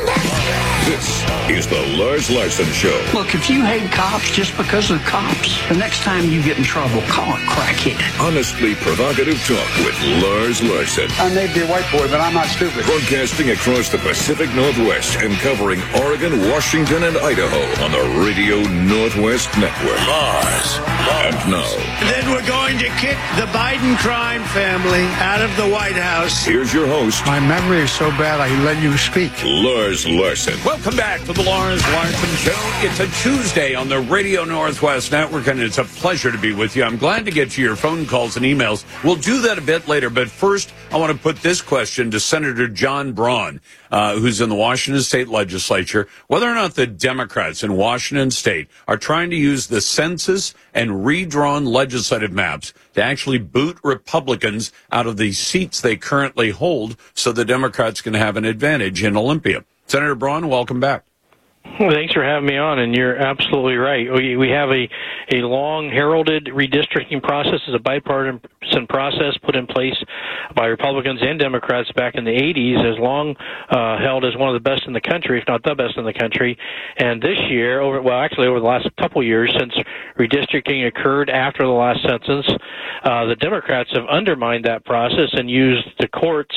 This is the Lars Larson Show. Look, if you hate cops just because they're cops, the next time you get in trouble, call it crackhead. Honestly provocative talk with Lars Larson. I may be a white boy, but I'm not stupid. Broadcasting across the Pacific Northwest and covering Oregon, Washington, and Idaho on the Radio Northwest Network. Lars. And now. Then we're going to kick the Biden crime family out of the White House. Here's your host. My memory is so bad I let you speak. Lars Larson. Welcome back to the Lars Larson Show. It's a Tuesday on the Radio Northwest Network, and it's a pleasure to be with you. I'm glad to get to your phone calls and emails. We'll do that a bit later, but first, I want to put this question to Senator John Braun, who's in the Washington State Legislature, whether or not the Democrats in Washington State are trying to use the census and redrawn legislative maps to actually boot Republicans out of the seats they currently hold so the Democrats can have an advantage in Olympia. Senator Braun, welcome back. Well, thanks for having me on, and you're absolutely right. We have a long heralded redistricting process as a bipartisan process put in place by Republicans and Democrats back in the 80s, as long held as one of the best in the country, if not the best in the country. And this year, over the last couple of years since redistricting occurred after the last census, the Democrats have undermined that process and used the courts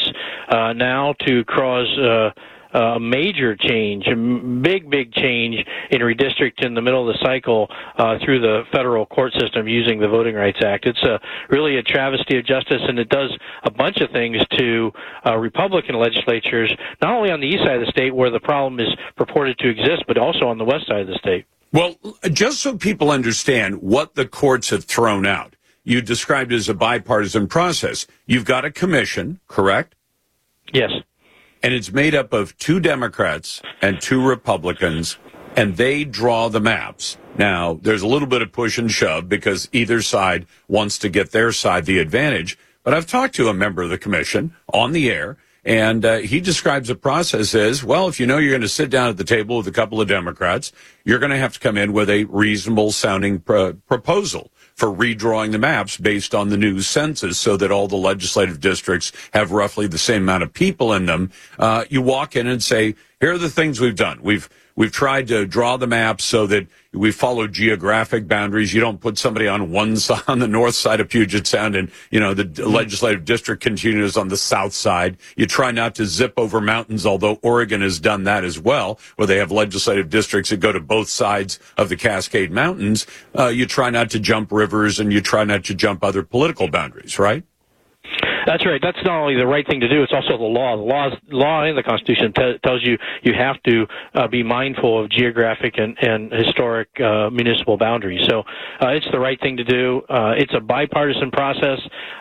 now to cause a major change, a big change in redistricting in the middle of the cycle through the federal court system using the Voting Rights Act. It's really a travesty of justice, and it does a bunch of things to Republican legislatures, not only on the east side of the state where the problem is purported to exist, but also on the west side of the state. Well, just so people understand what the courts have thrown out, you described it as a bipartisan process. You've got a commission, correct? Yes. And it's made up of 2 Democrats and 2 Republicans, and they draw the maps. Now, there's a little bit of push and shove because either side wants to get their side the advantage. But I've talked to a member of the commission on the air, and he describes the process as, well, if you know you're going to sit down at the table with a couple of Democrats, you're going to have to come in with a reasonable-sounding proposal for redrawing the maps based on the new census so that all the legislative districts have roughly the same amount of people in them. You walk in and say, here are the things we've done. We've tried to draw the maps so that we follow geographic boundaries. You don't put somebody on one side, on the north side of Puget Sound, and, the legislative district continues on the south side. You try not to zip over mountains, although Oregon has done that as well, where they have legislative districts that go to both sides of the Cascade Mountains. You try not to jump rivers, and you try not to jump other political boundaries, right? That's right. That's not only the right thing to do, it's also the law. The law in the Constitution tells you have to be mindful of geographic and historic municipal boundaries. So it's the right thing to do. It's a bipartisan process.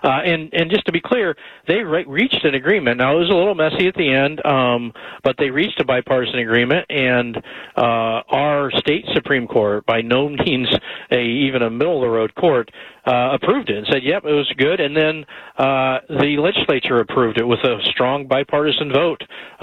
And just to be clear, they reached an agreement. Now, it was a little messy at the end, but they reached a bipartisan agreement, and our state Supreme Court, by no means even a middle-of-the-road court, approved it and said, yep, it was good. And then the legislature approved it with a strong bipartisan vote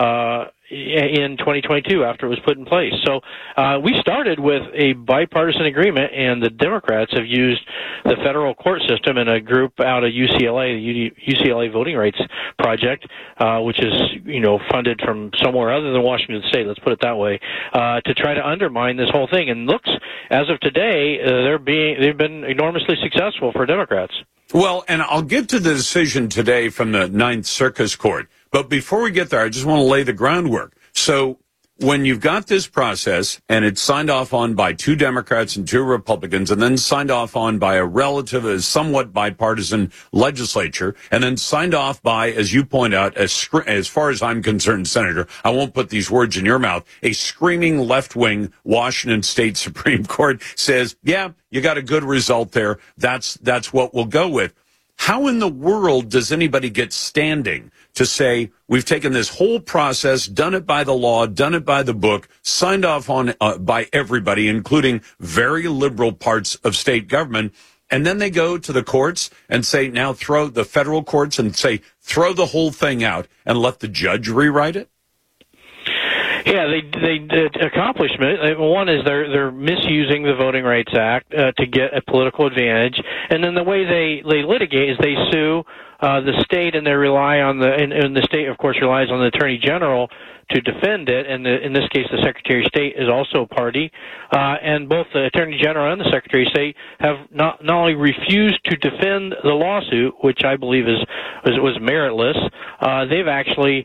in 2022 after it was put in place. So we started with a bipartisan agreement, and the Democrats have used the federal court system and a group out of UCLA, the UCLA Voting Rights Project, which is funded from somewhere other than Washington State, let's put it that way, to try to undermine this whole thing. And looks, as of today, they've been enormously successful for Democrats. Well, and I'll get to the decision today from the Ninth Circuit Court. But before we get there, I just want to lay the groundwork. So when you've got this process and it's signed off on by 2 Democrats and 2 Republicans, and then signed off on by a somewhat bipartisan legislature, and then signed off by, as you point out, as far as I'm concerned, Senator, I won't put these words in your mouth, a screaming left-wing Washington State Supreme Court says, yeah, you got a good result there. That's what we'll go with. How in the world does anybody get standing to say, we've taken this whole process, done it by the law, done it by the book, signed off on by everybody, including very liberal parts of state government, and then they go to the courts and say, now throw the federal courts and say, throw the whole thing out and let the judge rewrite it? Yeah, they did accomplishment. One is they're misusing the Voting Rights Act to get a political advantage, and then the way they litigate is they sue the state, and they rely on and the state, of course, relies on the Attorney General to defend it, and in this case, the Secretary of State is also a party, and both the Attorney General and the Secretary of State have not only refused to defend the lawsuit, which I believe was meritless, they've actually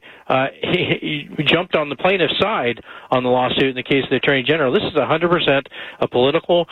jumped on the plaintiff's side on the lawsuit in the case of the Attorney General. This is 100% a political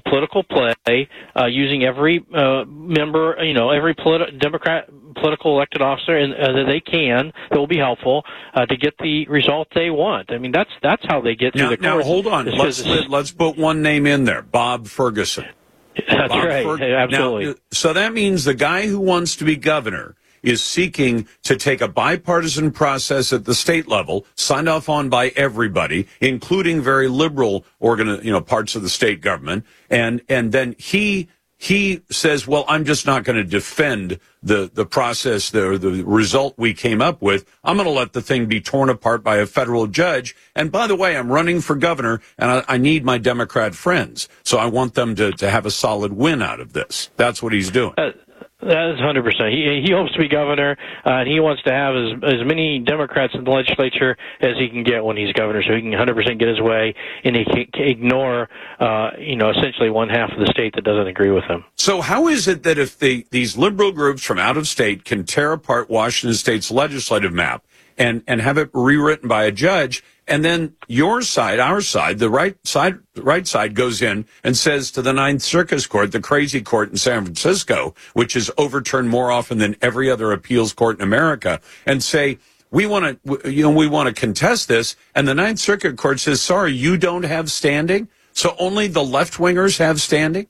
play, using every member, every Democrat political elected officer that they can that will be helpful to get the result they want. I mean, that's how they get through the courts. Now, hold on. Let's put one name in there, Bob Ferguson. That's right. Absolutely. Now, so that means the guy who wants to be governor is seeking to take a bipartisan process at the state level, signed off on by everybody, including very liberal parts of the state government, and then he says, well, I'm just not going to defend the process, the result we came up with. I'm going to let the thing be torn apart by a federal judge. And by the way, I'm running for governor, and I need my Democrat friends. So I want them to have a solid win out of this. That's what he's doing. That is 100%. He hopes to be governor, and he wants to have as many Democrats in the legislature as he can get when he's governor, so he can 100% get his way, and he can ignore, essentially one half of the state that doesn't agree with him. So how is it that if these liberal groups from out of state can tear apart Washington State's legislative map and have it rewritten by a judge, and then your side, our side, the right side goes in and says to the Ninth Circuit Court, the crazy court in San Francisco, which is overturned more often than every other appeals court in America, and say, we want to contest this, and the Ninth Circuit Court says, sorry, you don't have standing, so only the left-wingers have standing?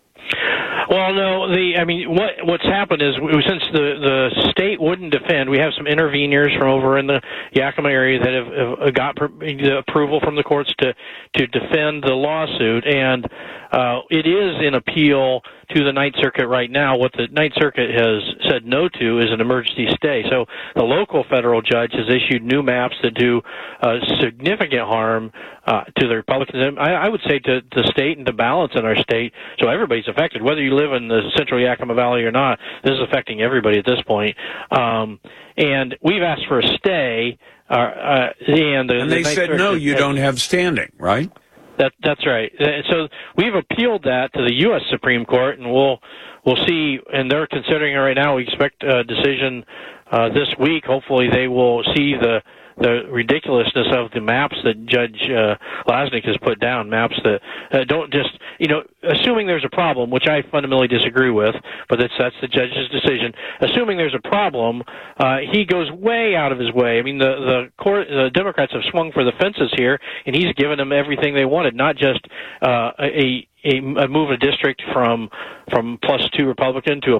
Well, no. What's happened is since the state wouldn't defend, we have some interveners from over in the Yakima area that have got approval from the courts to defend the lawsuit, and it is in appeal to the Ninth Circuit right now. What the Ninth Circuit has said no to is an emergency stay. So the local federal judge has issued new maps that do significant harm to the Republicans. I would say to the state and to balance in our state, so everybody's affected. Whether you live in the central Yakima Valley or not, this is affecting everybody at this point. And we've asked for a stay. And they said, no, you don't have standing, right? That's right. So we've appealed that to the U.S. Supreme Court, and we'll see. And they're considering it right now. We expect a decision this week. Hopefully, they will see the ridiculousness of the maps that Judge Lasnik has put down. Maps that don't just, assuming there's a problem, which I fundamentally disagree with, but that's the judge's decision. Assuming there's a problem, he goes way out of his way. I mean, the Democrats have swung for the fences here, and he's given them everything they wanted, not just a move a district from +2 Republican to a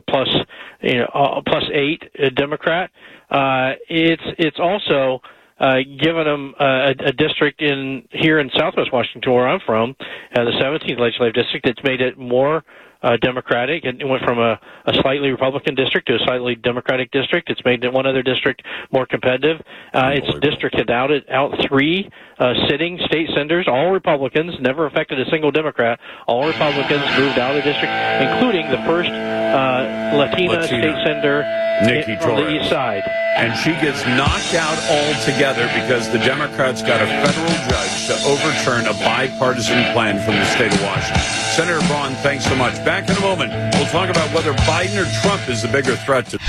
+8 Democrat. It's also given them a district here in Southwest Washington, where I'm from, the 17th legislative district. It's made it more Democratic. It went from a slightly Republican district to a slightly Democratic district. It's made one other district more competitive. Its district had out 3 sitting state senators, all Republicans, never affected a single Democrat. All Republicans moved out of the district, including the first Latina state senator Nikki from Torres. the east side. And she gets knocked out altogether because the Democrats got a federal judge to overturn a bipartisan plan from the state of Washington. Senator Braun, thanks so much. Back in a moment, we'll talk about whether Biden or Trump is the bigger threat to...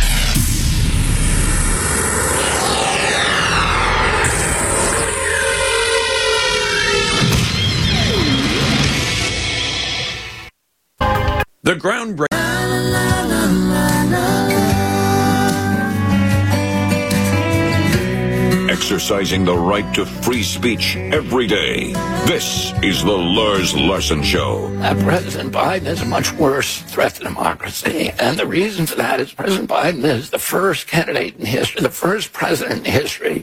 The groundbreaking. Exercising the right to free speech every day. This is the Lars Larson Show. President Biden is a much worse threat to democracy. And the reason for that is President Biden is the first candidate in history, the first president in history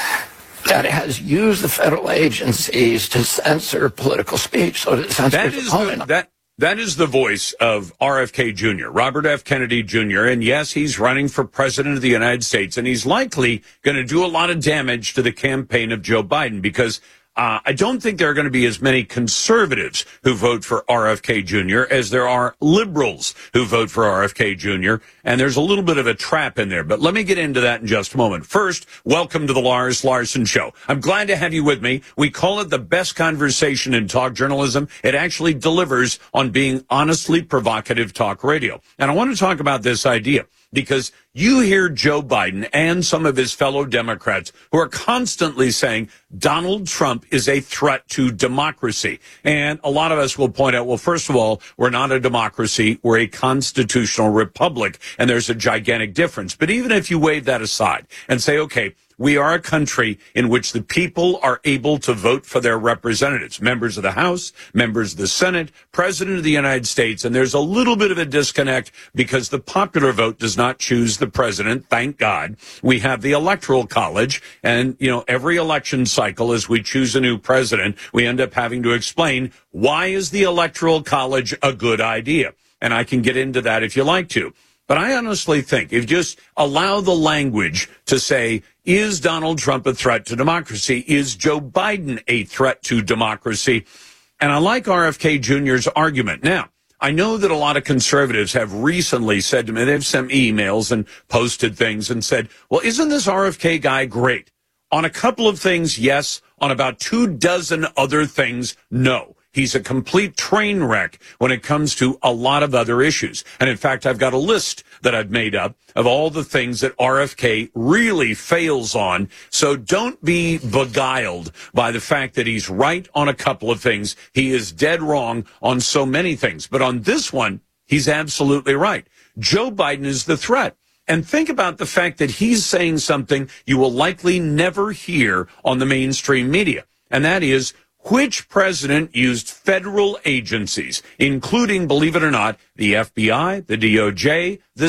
that has used the federal agencies to censor political speech. So to censor his opponent. That is the voice of RFK Jr., Robert F. Kennedy Jr., and yes, he's running for president of the United States, and he's likely going to do a lot of damage to the campaign of Joe Biden because I don't think there are going to be as many conservatives who vote for RFK Jr. as there are liberals who vote for RFK Jr., and there's a little bit of a trap in there. But let me get into that in just a moment. First, welcome to the Lars Larson Show. I'm glad to have you with me. We call it the best conversation in talk journalism. It actually delivers on being honestly provocative talk radio. And I want to talk about this idea because you hear Joe Biden and some of his fellow Democrats who are constantly saying Donald Trump is a threat to democracy. And a lot of us will point out, well, first of all, we're not a democracy. We're a constitutional republic, and there's a gigantic difference. But even if you wave that aside and say, okay, we are a country in which the people are able to vote for their representatives, members of the House, members of the Senate, President of the United States. And there's a little bit of a disconnect because the popular vote does not choose the president. Thank God. We have the Electoral College. And, you know, every election cycle, as we choose a new president, we end up having to explain why is the Electoral College a good idea? And I can get into that if you like to. But I honestly think if you just allow the language to say, is Donald Trump a threat to democracy? Is Joe Biden a threat to democracy? And I like RFK Jr.'s argument. Now, I know that a lot of conservatives have recently said to me, they've sent me emails and posted things and said, well, isn't this RFK guy great? On a couple of things, yes. On about 24 other things, no. He's a complete train wreck when it comes to a lot of other issues. And in fact, I've got a list that I've made up of all the things that RFK really fails on. So don't be beguiled by the fact that he's right on a couple of things. He is dead wrong on so many things. But on this one, he's absolutely right. Joe Biden is the threat. And think about the fact that he's saying something you will likely never hear on the mainstream media. And that is, which president used federal agencies, including, believe it or not, the FBI, the DOJ, the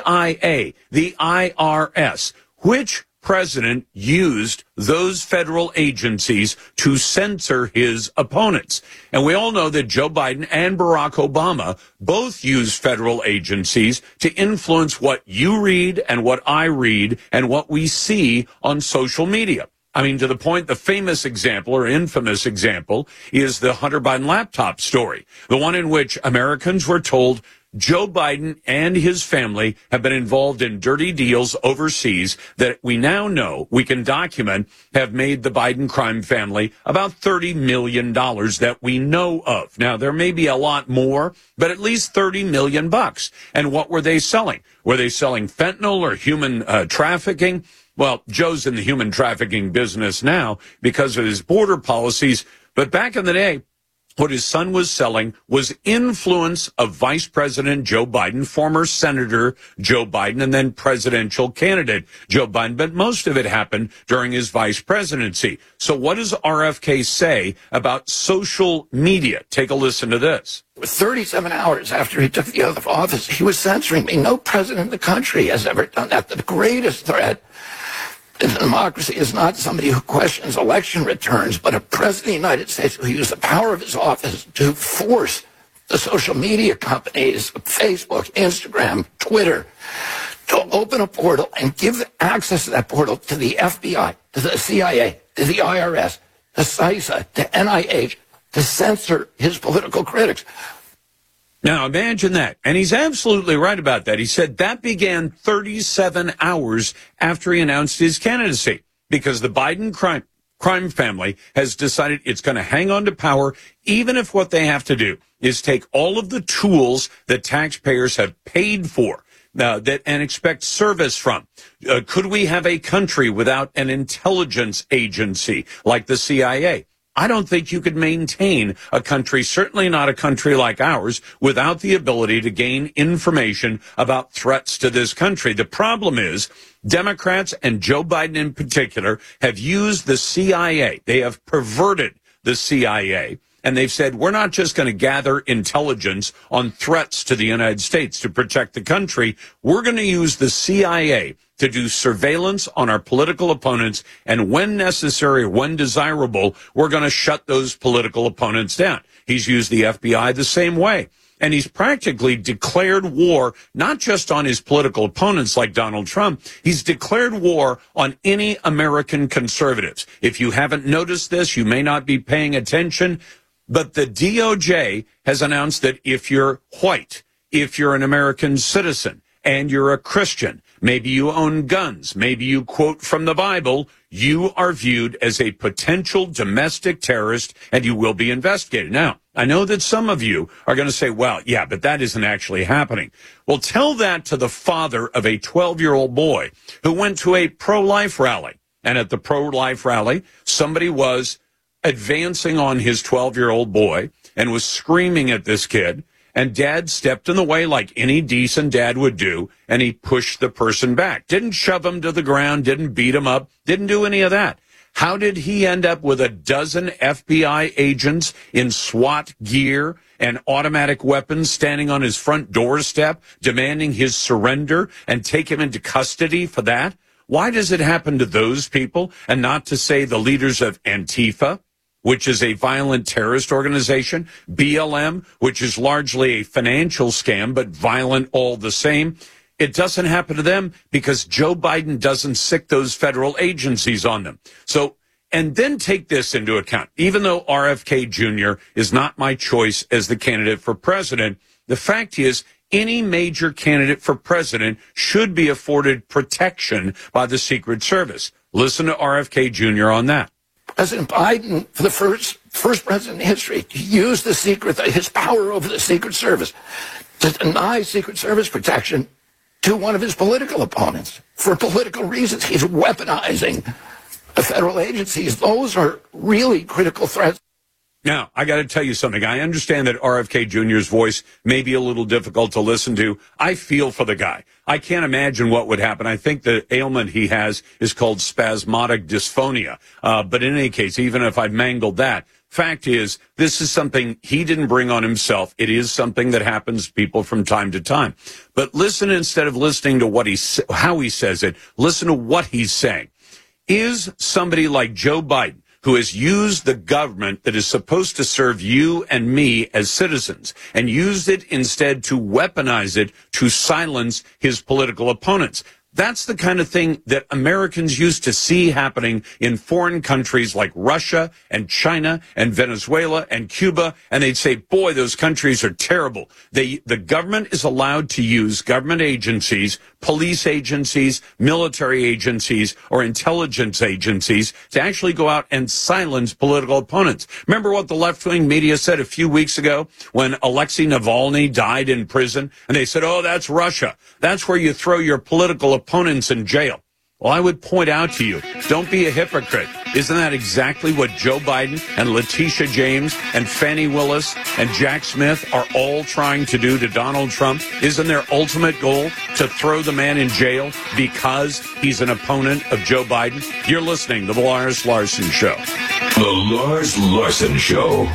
CIA, the IRS? Which president used those federal agencies to censor his opponents? And we all know that Joe Biden and Barack Obama both use federal agencies to influence what you read and what I read and what we see on social media. I mean, to the point, the famous example or infamous example is the Hunter Biden laptop story, the one in which Americans were told Joe Biden and his family have been involved in dirty deals overseas that we now know, we can document, have made the Biden crime family about $30 million that we know of. Now, there may be a lot more, but at least $30 million. And what were they selling? Were they selling fentanyl or human trafficking? Well, Joe's in the human trafficking business now because of his border policies. But back in the day, what his son was selling was influence of Vice President Joe Biden, former Senator Joe Biden, and then presidential candidate Joe Biden. But most of it happened during his vice presidency. So what does RFK say about social media? Take a listen to this. 37 hours after he took the oath of office, he was censoring me. No president in the country has ever done that. The greatest threat to democracy is not somebody who questions election returns, but a president of the United States who used the power of his office to force the social media companies, Facebook, Instagram, Twitter, to open a portal and give access to that portal to the FBI, to the CIA, to the IRS, to CISA, to NIH, to censor his political critics. Now, imagine that. And he's absolutely right about that. He said that began 37 hours after he announced his candidacy because the Biden crime family has decided it's going to hang on to power, even if what they have to do is take all of the tools that taxpayers have paid for and expect service from. Could we have a country without an intelligence agency like the CIA? I don't think you could maintain a country, certainly not a country like ours, without the ability to gain information about threats to this country. The problem is Democrats, and Joe Biden in particular, have used the CIA. They have perverted the CIA. And they've said, we're not just going to gather intelligence on threats to the United States to protect the country. We're going to use the CIA to do surveillance on our political opponents. And when necessary, when desirable, we're going to shut those political opponents down. He's used the FBI the same way. And he's practically declared war, not just on his political opponents like Donald Trump. He's declared war on any American conservatives. If you haven't noticed this, you may not be paying attention. But the DOJ has announced that if you're white, if you're an American citizen, and you're a Christian, maybe you own guns, maybe you quote from the Bible, you are viewed as a potential domestic terrorist and you will be investigated. Now, I know that some of you are going to say, well, yeah, but that isn't actually happening. Well, tell that to the father of a 12-year-old boy who went to a pro-life rally. And at the pro-life rally, somebody was advancing on his 12-year-old boy and was screaming at this kid. And dad stepped in the way like any decent dad would do, and he pushed the person back. Didn't shove him to the ground, didn't beat him up, didn't do any of that. How did he end up with a dozen FBI agents in SWAT gear and automatic weapons standing on his front doorstep, demanding his surrender and take him into custody for that? Why does it happen to those people and not to, say, the leaders of Antifa, which is a violent terrorist organization, BLM, which is largely a financial scam, but violent all the same? It doesn't happen to them because Joe Biden doesn't sic those federal agencies on them. So, and then take this into account. Even though RFK Jr. is not my choice as the candidate for president, the fact is any major candidate for president should be afforded protection by the Secret Service. Listen to RFK Jr. on that. President Biden, for the first president in history, to use his power over the Secret Service to deny Secret Service protection to one of his political opponents. For political reasons, he's weaponizing the federal agencies. Those are really critical threats. Now, I got to tell you something. I understand that RFK Jr.'s voice may be a little difficult to listen to. I feel for the guy. I can't imagine what would happen. I think the ailment he has is called spasmodic dysphonia. But in any case, even if I mangled that, fact is, this is something he didn't bring on himself. It is something that happens to people from time to time. But listen, instead of listening to how he says it, listen to what he's saying. Is somebody like Joe Biden, who has used the government that is supposed to serve you and me as citizens and used it instead to weaponize it to silence his political opponents. That's the kind of thing that Americans used to see happening in foreign countries like Russia and China and Venezuela and Cuba. And they'd say, boy, those countries are terrible. The government is allowed to use government agencies, police agencies, military agencies, or intelligence agencies to actually go out and silence political opponents. Remember what the left-wing media said a few weeks ago when Alexei Navalny died in prison? And they said, oh, that's Russia. That's where you throw your political opponents in jail. Well, I would point out to you, don't be a hypocrite. Isn't that exactly what Joe Biden and Letitia James and Fannie Willis and Jack Smith are all trying to do to Donald Trump? Isn't their ultimate goal to throw the man in jail because he's an opponent of Joe Biden? You're listening to The Lars Larson Show. The Lars Larson Show.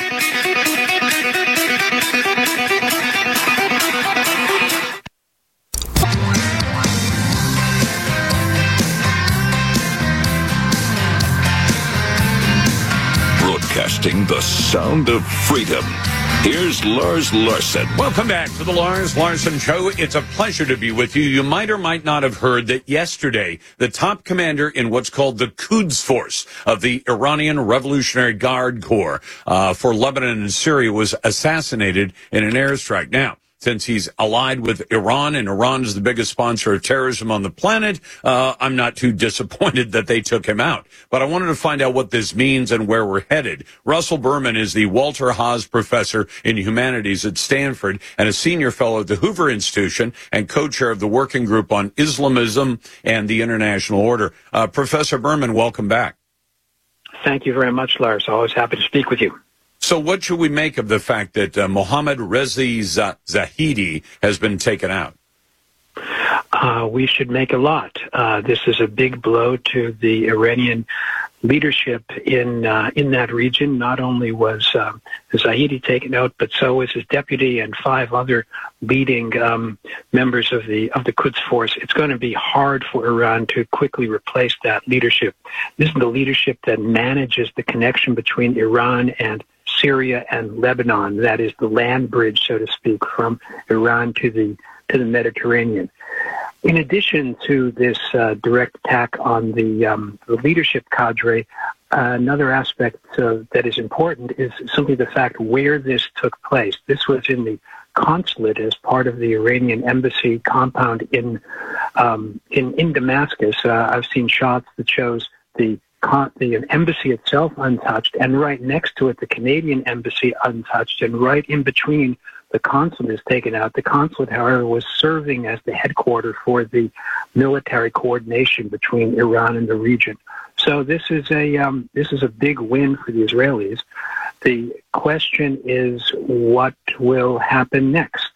Broadcasting the sound of freedom. Here's Lars Larson. Welcome back to the Lars Larson Show. It's a pleasure to be with you. You might or might not have heard that yesterday, the top commander in what's called the Quds Force of the Iranian Revolutionary Guard Corps for Lebanon and Syria was assassinated in an airstrike. Now, since he's allied with Iran, and Iran is the biggest sponsor of terrorism on the planet, I'm not too disappointed that they took him out. But I wanted to find out what this means and where we're headed. Russell Berman is the Walter Haas Professor in Humanities at Stanford and a senior fellow at the Hoover Institution and co-chair of the Working Group on Islamism and the International Order. Professor Berman, welcome back. Thank you very much, Lars. Always happy to speak with you. So what should we make of the fact that Mohammad Reza Zahidi has been taken out? We should make a lot. This is a big blow to the Iranian leadership in that region. Not only was Zahidi taken out, but so was his deputy and 5 other leading members of the Quds Force. It's going to be hard for Iran to quickly replace that leadership. This is the leadership that manages the connection between Iran and Syria and Lebanon. That is the land bridge, so to speak, from Iran to the Mediterranean. In addition to this direct attack on the leadership cadre, another aspect that is important is simply the fact where this took place. This was in the consulate as part of the Iranian embassy compound in Damascus. I've seen shots that shows the embassy itself untouched, and right next to it, the Canadian embassy untouched, and right in between, the consulate is taken out. The consulate, however, was serving as the headquarters for the military coordination between Iran and the region. So this is a big win for the Israelis. The question is, what will happen next?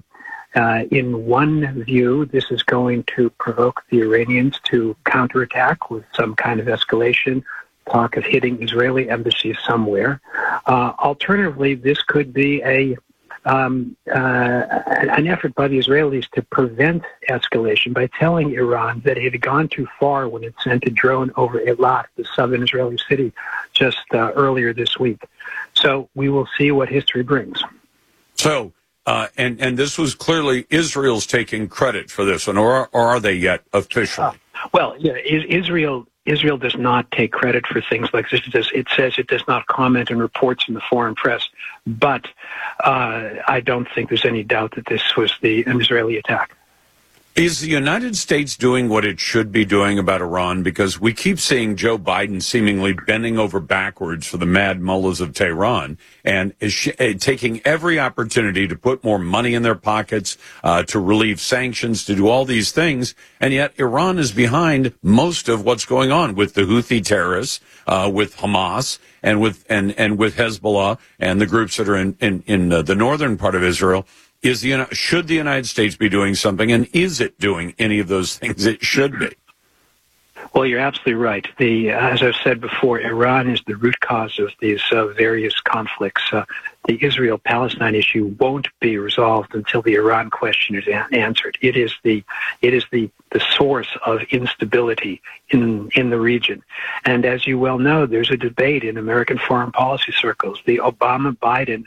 In one view, this is going to provoke the Iranians to counterattack with some kind of escalation, talk of hitting Israeli embassies somewhere. Alternatively, this could be an effort by the Israelis to prevent escalation by telling Iran that it had gone too far when it sent a drone over Eilat, the southern Israeli city, just earlier this week. So we will see what history brings. So, and this was clearly Israel's taking credit for this one, or are they yet officially? Well, yeah, Israel does not take credit for things like this. It says it does not comment and reports in the foreign press, but I don't think there's any doubt that this was an Israeli attack. Is the United States doing what it should be doing about Iran? Because we keep seeing Joe Biden seemingly bending over backwards for the mad mullahs of Tehran and is taking every opportunity to put more money in their pockets, to relieve sanctions, to do all these things. And yet Iran is behind most of what's going on with the Houthi terrorists, with Hamas, and with Hezbollah and the groups that are in the northern part of Israel. Should the United States be doing something, and is it doing any of those things it should be? Well, you're absolutely right. As I've said before, Iran is the root cause of these various conflicts. The Israel-Palestine issue won't be resolved until the Iran question is answered. It is the source of instability in the region. And as you well know, there's a debate in American foreign policy circles. The Obama-Biden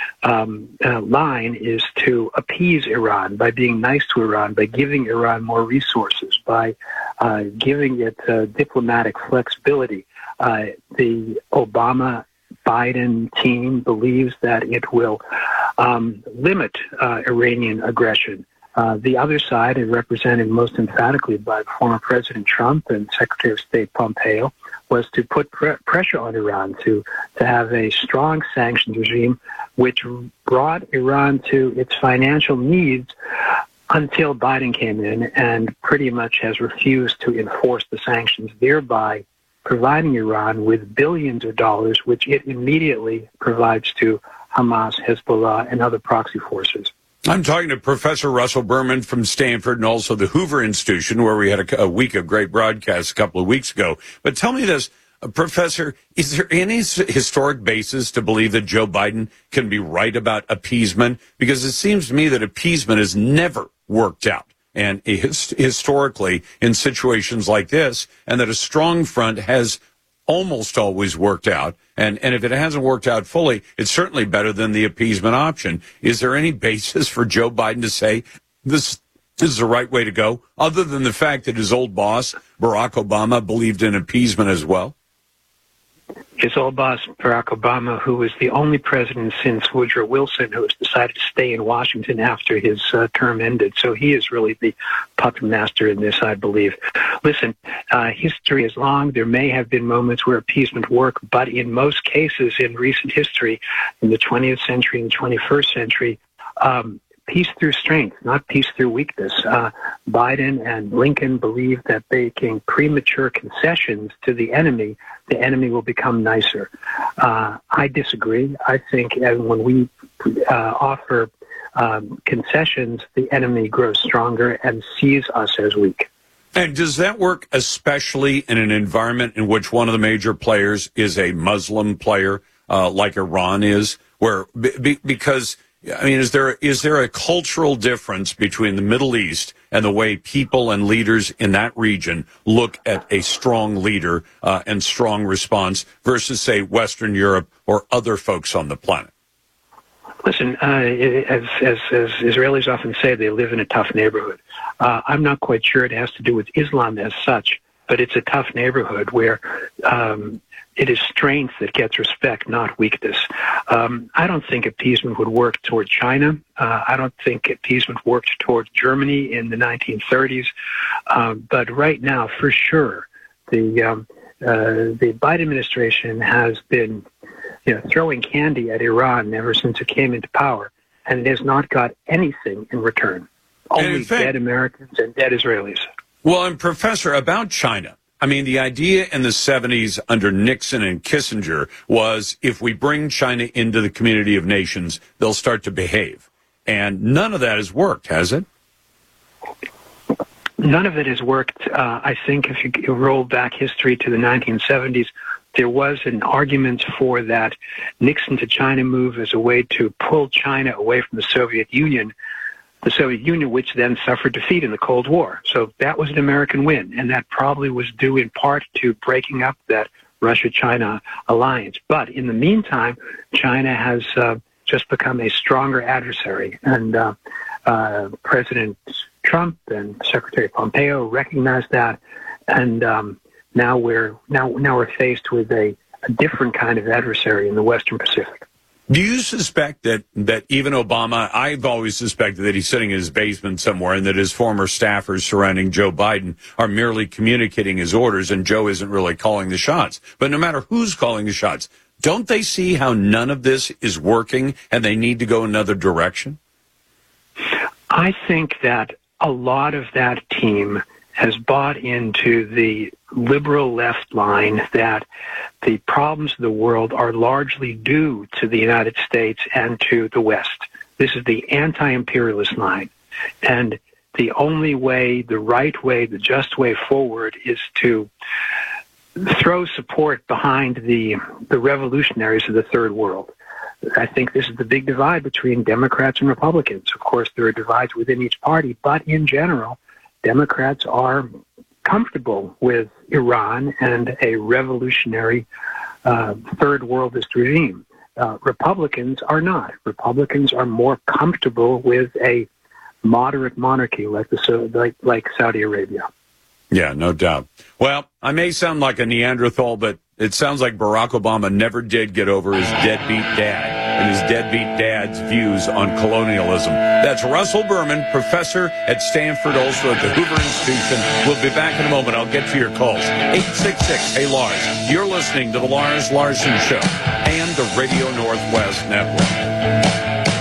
line is to appease Iran by being nice to Iran, by giving Iran more resources, by giving it diplomatic flexibility. The Obama-Biden team believes that it will limit Iranian aggression. The other side, represented most emphatically by former President Trump and Secretary of State Pompeo, was to put pressure on Iran to have a strong sanctions regime, which brought Iran to its financial needs until Biden came in and pretty much has refused to enforce the sanctions, thereby providing Iran with billions of dollars, which it immediately provides to Hamas, Hezbollah, and other proxy forces. I'm talking to Professor Russell Berman from Stanford and also the Hoover Institution, where we had a week of great broadcasts a couple of weeks ago. But tell me this, Professor, is there any historic basis to believe that Joe Biden can be right about appeasement? Because it seems to me that appeasement has never worked out, and historically in situations like this, and that a strong front has almost always worked out. And if it hasn't worked out fully, it's certainly better than the appeasement option. Is there any basis for Joe Biden to say this is the right way to go, other than the fact that his old boss, Barack Obama, believed in appeasement as well? His old boss, Barack Obama, who was the only president since Woodrow Wilson who has decided to stay in Washington after his term ended. So he is really the puppet master in this, I believe. Listen, history is long. There may have been moments where appeasement worked, but in most cases in recent history, in the 20th century and 21st century, peace through strength, not peace through weakness. Biden and Lincoln believe that making premature concessions to the enemy will become nicer. I disagree. I think when we offer concessions, the enemy grows stronger and sees us as weak. And does that work especially in an environment in which one of the major players is a Muslim player, like Iran is, where because I mean, is there a cultural difference between the Middle East and the way people and leaders in that region look at a strong leader and strong response versus, say, Western Europe or other folks on the planet? Listen, as Israelis often say, they live in a tough neighborhood. I'm not quite sure it has to do with Islam as such, but it's a tough neighborhood where it is strength that gets respect, not weakness. I don't think appeasement would work toward China. I don't think appeasement worked toward Germany in the 1930s. But right now, for sure, the Biden administration has been throwing candy at Iran ever since it came into power, and it has not got anything in return. Only dead Americans and dead Israelis. Well, and Professor, about China, I mean, the idea in the 70s under Nixon and Kissinger was if we bring China into the community of nations, they'll start to behave. And none of that has worked, has it? None of it has worked. I think if you roll back history to the 1970s, there was an argument for that Nixon to China move as a way to pull China away from the Soviet Union, which then suffered defeat in the Cold War. So that was an American win, and that probably was due in part to breaking up that Russia-China alliance. But in the meantime, China has just become a stronger adversary, and President Trump and Secretary Pompeo recognized that, and now we're faced with a different kind of adversary in the Western Pacific. Do you suspect that even Obama, I've always suspected that he's sitting in his basement somewhere and that his former staffers surrounding Joe Biden are merely communicating his orders and Joe isn't really calling the shots? But no matter who's calling the shots, don't they see how none of this is working and they need to go another direction? I think that a lot of that team has bought into the liberal left line that the problems of the world are largely due to the United States and to the West. This is the anti-imperialist line. And the only way, the right way, the just way forward is to throw support behind the revolutionaries of the third world. I think this is the big divide between Democrats and Republicans. Of course, there are divides within each party, but in general, Democrats are comfortable with Iran and a revolutionary third worldist regime. Republicans are not. Republicans are more comfortable with a moderate monarchy like Saudi Arabia. Yeah, no doubt. Well, I may sound like a Neanderthal, but it sounds like Barack Obama never did get over his deadbeat dad and his deadbeat dad's views on colonialism. That's Russell Berman, professor at Stanford, also at the Hoover Institution. We'll be back in a moment. I'll get to your calls. 866-HEY-LARS. You're listening to The Lars Larson Show and the Radio Northwest Network.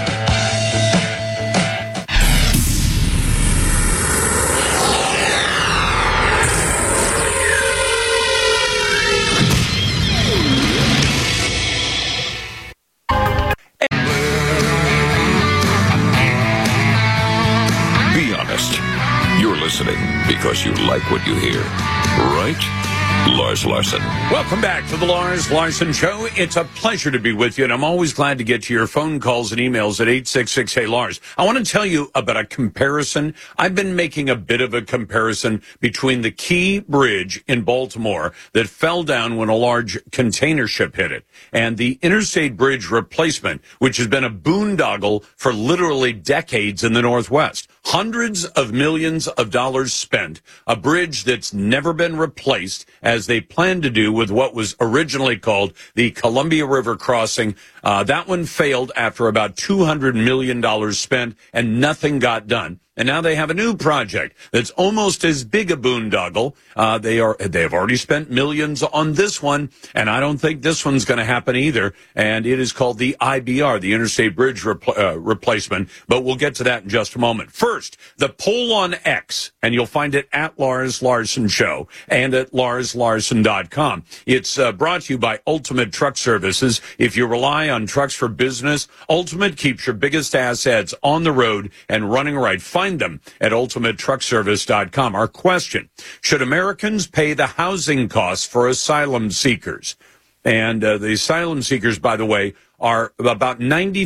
You're listening because you like what you hear, right? Lars Larson. Welcome back to the Lars Larson Show. It's a pleasure to be with you, and I'm always glad to get to your phone calls and emails at 866-HEY-LARS. I want to tell you about a comparison. I've been making a bit of a comparison between the Key Bridge in Baltimore that fell down when a large container ship hit it, and the Interstate Bridge replacement, which has been a boondoggle for literally decades in the Northwest. Hundreds of millions of dollars spent, a bridge that's never been replaced as they planned to do with what was originally called the Columbia River Crossing. That one failed after about $200 million spent and nothing got done. And now they have a new project that's almost as big a boondoggle. They have already spent millions on this one, and I don't think this one's going to happen either. And it is called the IBR, the Interstate Bridge Replacement. But we'll get to that in just a moment. First, the poll on X, and you'll find it at Lars Larson Show and at LarsLarson.com. It's brought to you by Ultimate Truck Services. If you rely on trucks for business, Ultimate keeps your biggest assets on the road and running right. Find them at ultimatetruckservice.com. Our question: should Americans pay the housing costs for asylum seekers? And the asylum seekers, by the way, are about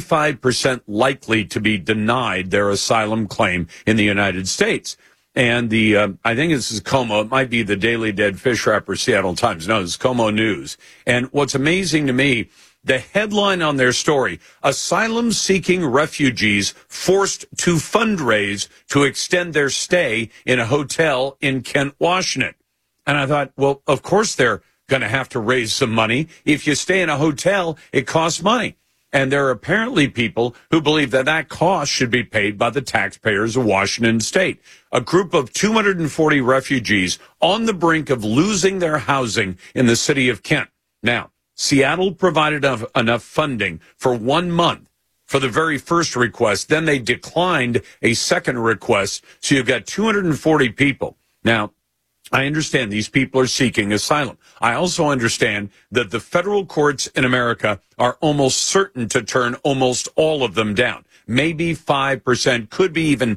95% likely to be denied their asylum claim in the United States. And I think this is Como. It might be the Daily Dead Fish Wrapper Seattle Times. No, it's Como News. And what's amazing to me, the headline on their story: asylum-seeking refugees forced to fundraise to extend their stay in a hotel in Kent, Washington. And I thought, well, of course they're going to have to raise some money. If you stay in a hotel, it costs money. And there are apparently people who believe that that cost should be paid by the taxpayers of Washington State. A group of 240 refugees on the brink of losing their housing in the city of Kent. Now, Seattle provided enough funding for 1 month for the very first request. Then they declined a second request. So you've got 240 people. Now, I understand these people are seeking asylum. I also understand that the federal courts in America are almost certain to turn almost all of them down. Maybe 5%, could be even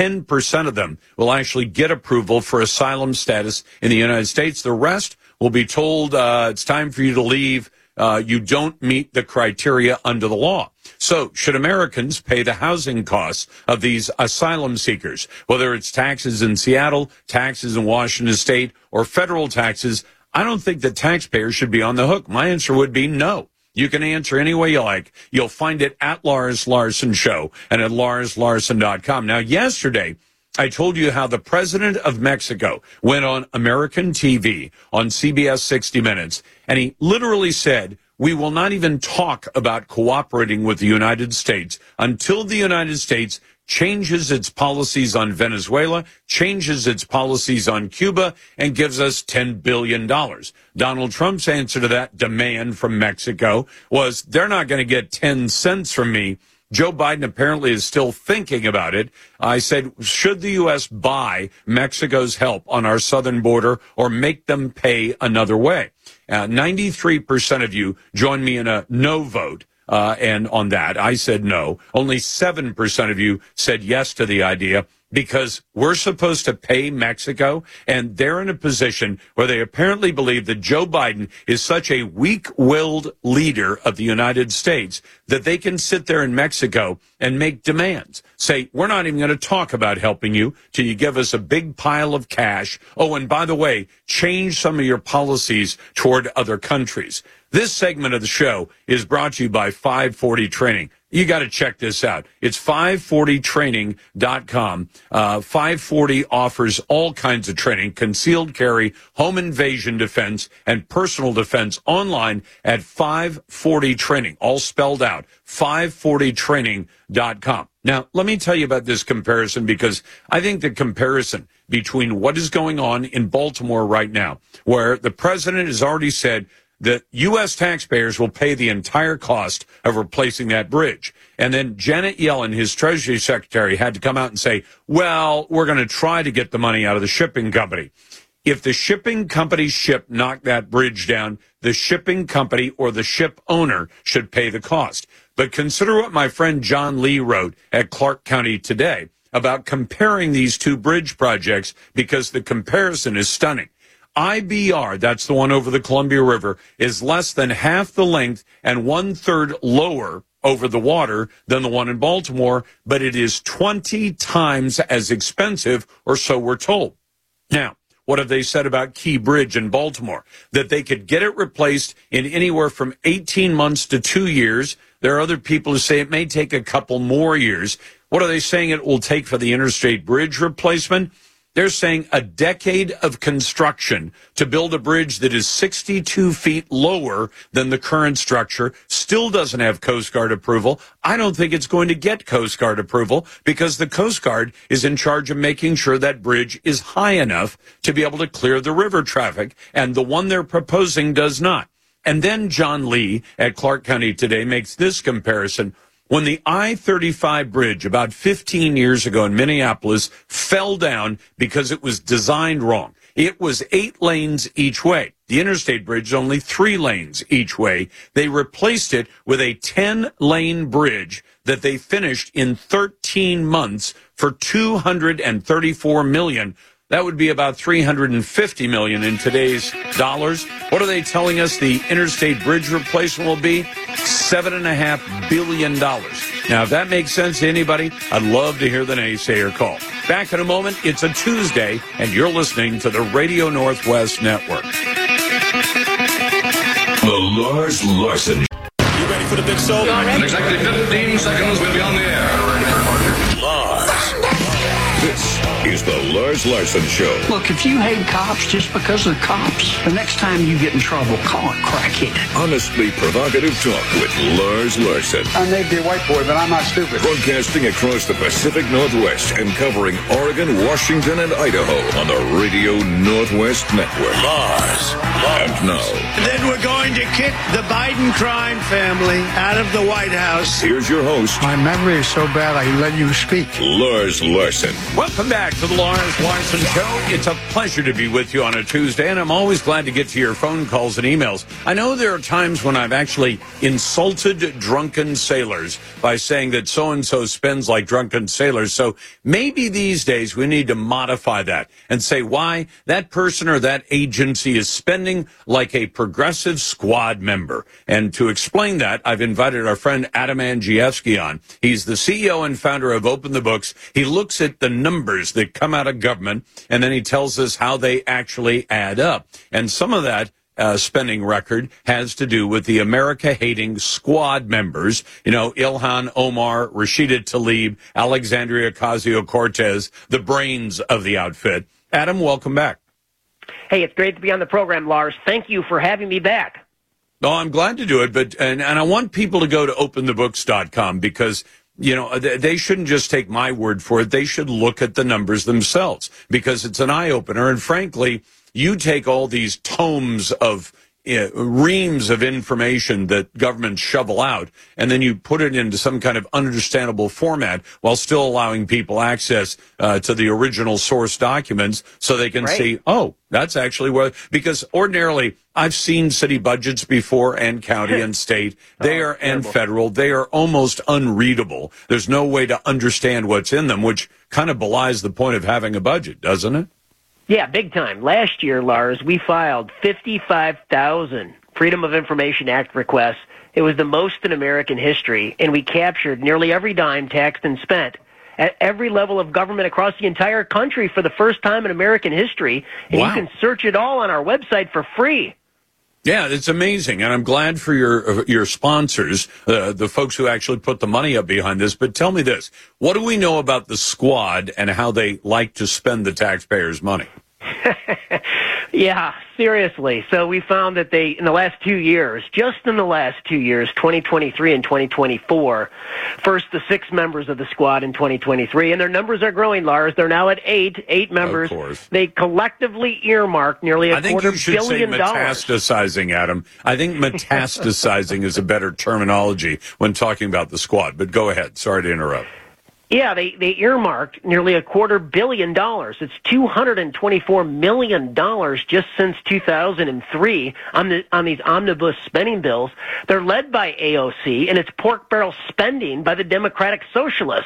10% of them will actually get approval for asylum status in the United States. The rest will be told it's time for you to leave. You don't meet the criteria under the law. So should Americans pay the housing costs of these asylum seekers, whether it's taxes in Seattle, taxes in Washington State, or federal taxes? I don't think that taxpayers should be on the hook. My answer would be no. You can answer any way you like. You'll find it at Lars Larson Show and at LarsLarson.com. Now, yesterday, I told you how the president of Mexico went on American TV on CBS 60 Minutes, and he literally said, we will not even talk about cooperating with the United States until the United States changes its policies on Venezuela, changes its policies on Cuba, and gives us $10 billion. Donald Trump's answer to that demand from Mexico was, they're not going to get 10 cents from me. Joe Biden apparently is still thinking about it. I said, should the U.S. buy Mexico's help on our southern border or make them pay another way? 93% of you joined me in a no vote. And on that, I said no. Only 7% of you said yes to the idea, because we're supposed to pay Mexico, and they're in a position where they apparently believe that Joe Biden is such a weak-willed leader of the United States that they can sit there in Mexico and make demands. Say, we're not even going to talk about helping you till you give us a big pile of cash. Oh, and by the way, change some of your policies toward other countries. This segment of the show is brought to you by 540 Training. You got to check this out. It's 540training.com. 540 offers all kinds of training: concealed carry, home invasion defense, and personal defense online at 540 Training, all spelled out, 540training.com. Now, let me tell you about this comparison, because I think the comparison between what is going on in Baltimore right now, where the president has already said that U.S. taxpayers will pay the entire cost of replacing that bridge. And then Janet Yellen, his Treasury Secretary, had to come out and say, well, we're going to try to get the money out of the shipping company. If the shipping company's ship knocked that bridge down, the shipping company or the ship owner should pay the cost. But consider what my friend John Lee wrote at Clark County today about comparing these two bridge projects, because the comparison is stunning. IBR, that's the one over the Columbia River, is less than half the length and 1/3 lower over the water than the one in Baltimore, but it is 20 times as expensive, or so we're told. Now, what have they said about Key Bridge in Baltimore? That they could get it replaced in anywhere from 18 months to 2 years. There are other people who say it may take a couple more years. What are they saying it will take for the interstate bridge replacement? They're saying a decade of construction to build a bridge that is 62 feet lower than the current structure, still doesn't have Coast Guard approval. I don't think it's going to get Coast Guard approval because the Coast Guard is in charge of making sure that bridge is high enough to be able to clear the river traffic, and the one they're proposing does not. And then John Lee at Clark County Today makes this comparison. When the I-35 bridge about 15 years ago in Minneapolis fell down because it was designed wrong, it was 8 lanes each way. The interstate bridge is only 3 lanes each way. They replaced it with a 10-lane bridge that they finished in 13 months for $234 million. That would be about $350 million in today's dollars. What are they telling us the interstate bridge replacement will be? $7.5 billion. Now, if that makes sense to anybody, I'd love to hear the naysayer call. Back in a moment. It's a Tuesday, and you're listening to the Radio Northwest Network. The Lars Larson. You ready for the big show? In exactly 15 seconds, we'll be on the air. Lars. This is the Lars Larson Show. Look, if you hate cops just because they're cops, the next time you get in trouble, call it crackhead. Honestly provocative talk with Lars Larson. I may be a white boy, but I'm not stupid. Broadcasting across the Pacific Northwest and covering Oregon, Washington, and Idaho on the Radio Northwest Network. Lars. And now. And then we're going to kick the Biden crime family out of the White House. Here's your host. My memory is so bad I let you speak. Lars Larson. Welcome back to the Lars Larson Show. It's a pleasure to be with you on a Tuesday, and I'm always glad to get to your phone calls and emails. I know there are times when I've actually insulted drunken sailors by saying that so-and-so spends like drunken sailors, so maybe these days we need to modify that and say why that person or that agency is spending like a progressive squad member. And to explain that, I've invited our friend Adam Andrzejewski on. He's the CEO and founder of Open the Books. He looks at the numbers that come out of government, and then he tells us how they actually add up. And some of that spending record has to do with the America-hating squad members, you know, Ilhan Omar, Rashida Tlaib, Alexandria Ocasio-Cortez, the brains of the outfit. Adam, welcome back. Hey, it's great to be on the program, Lars. Thank you for having me back. Oh, I'm glad to do it, but and I want people to go to openthebooks.com because, you know, they shouldn't just take my word for it. They should look at the numbers themselves because it's an eye-opener. And frankly, you take all these tomes of reams of information that governments shovel out, and then you put it into some kind of understandable format while still allowing people access to the original source documents so they can see, oh, that's actually where, because ordinarily I've seen city budgets before and county and state. They are, and federal, they are almost unreadable. There's no way to understand what's in them, which kind of belies the point of having a budget, doesn't it? Yeah, big time. Last year, Lars, we filed 55,000 Freedom of Information Act requests. It was the most in American history, and we captured nearly every dime taxed and spent at every level of government across the entire country for the first time in American history. And you can search it all on our website for free. Yeah, it's amazing, and I'm glad for your sponsors, the folks who actually put the money up behind this. But tell me this, what do we know about the squad and how they like to spend the taxpayers' money? Yeah, seriously. So we found that they, in the last 2 years, just in the last 2 years, 2023 and 2024, first the 6 members of the squad in 2023, and their numbers are growing, Lars. They're now at 8 members. Of course. They collectively earmarked nearly $250 billion. I think you should say metastasizing, Adam. I think metastasizing is a better terminology when talking about the squad. But go ahead. Sorry to interrupt. Yeah, they earmarked nearly $250 million. It's $224 million just since 2003 on these omnibus spending bills. They're led by AOC, and it's pork barrel spending by the Democratic Socialists.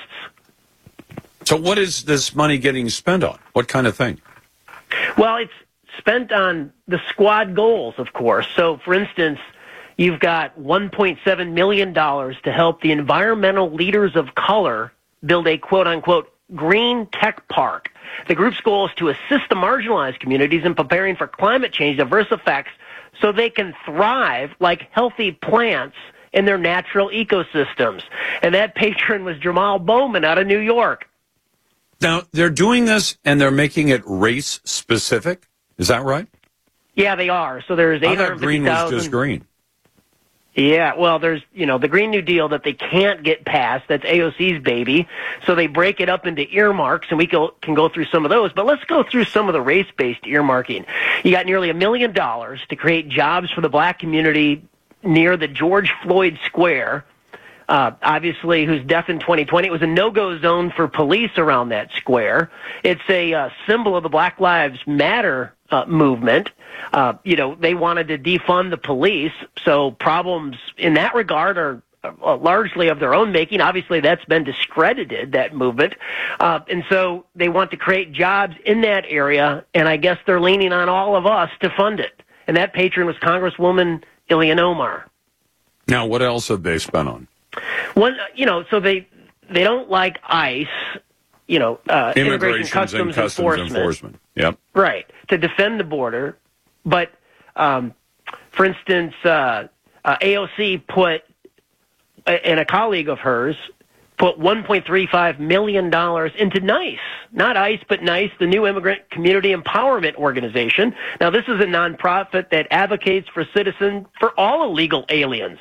So what is this money getting spent on? What kind of thing? Well, it's spent on the squad goals, of course. So, for instance, you've got $1.7 million to help the environmental leaders of color build a quote-unquote green tech park. The group's goal is to assist the marginalized communities in preparing for climate change adverse effects so they can thrive like healthy plants in their natural ecosystems. And that patron was Jamal Bowman out of New York. Now, they're doing this, and they're making it race-specific. Is that right? Yeah, they are. So there's 850,000. I thought green was just green. Yeah, well, there's, the Green New Deal that they can't get passed. That's AOC's baby. So they break it up into earmarks, and we can go through some of those. But let's go through some of the race-based earmarking. You got nearly $1 million to create jobs for the black community near the George Floyd Square. Obviously, who's deaf in 2020. It was a no-go zone for police around that square. It's a symbol of the Black Lives Matter movement. They wanted to defund the police, so problems in that regard are largely of their own making. Obviously, that's been discredited, that movement. And so they want to create jobs in that area, and I guess they're leaning on all of us to fund it. And that patron was Congresswoman Ilhan Omar. Now, what else have they spent on? So they don't like ICE, Immigration Customs Enforcement. Yep. Right, to defend the border. But, for instance, AOC put, and a colleague of hers, put $1.35 million into NICE. Not ICE, but NICE, the new Immigrant Community Empowerment Organization. Now, this is a nonprofit that advocates for all illegal aliens.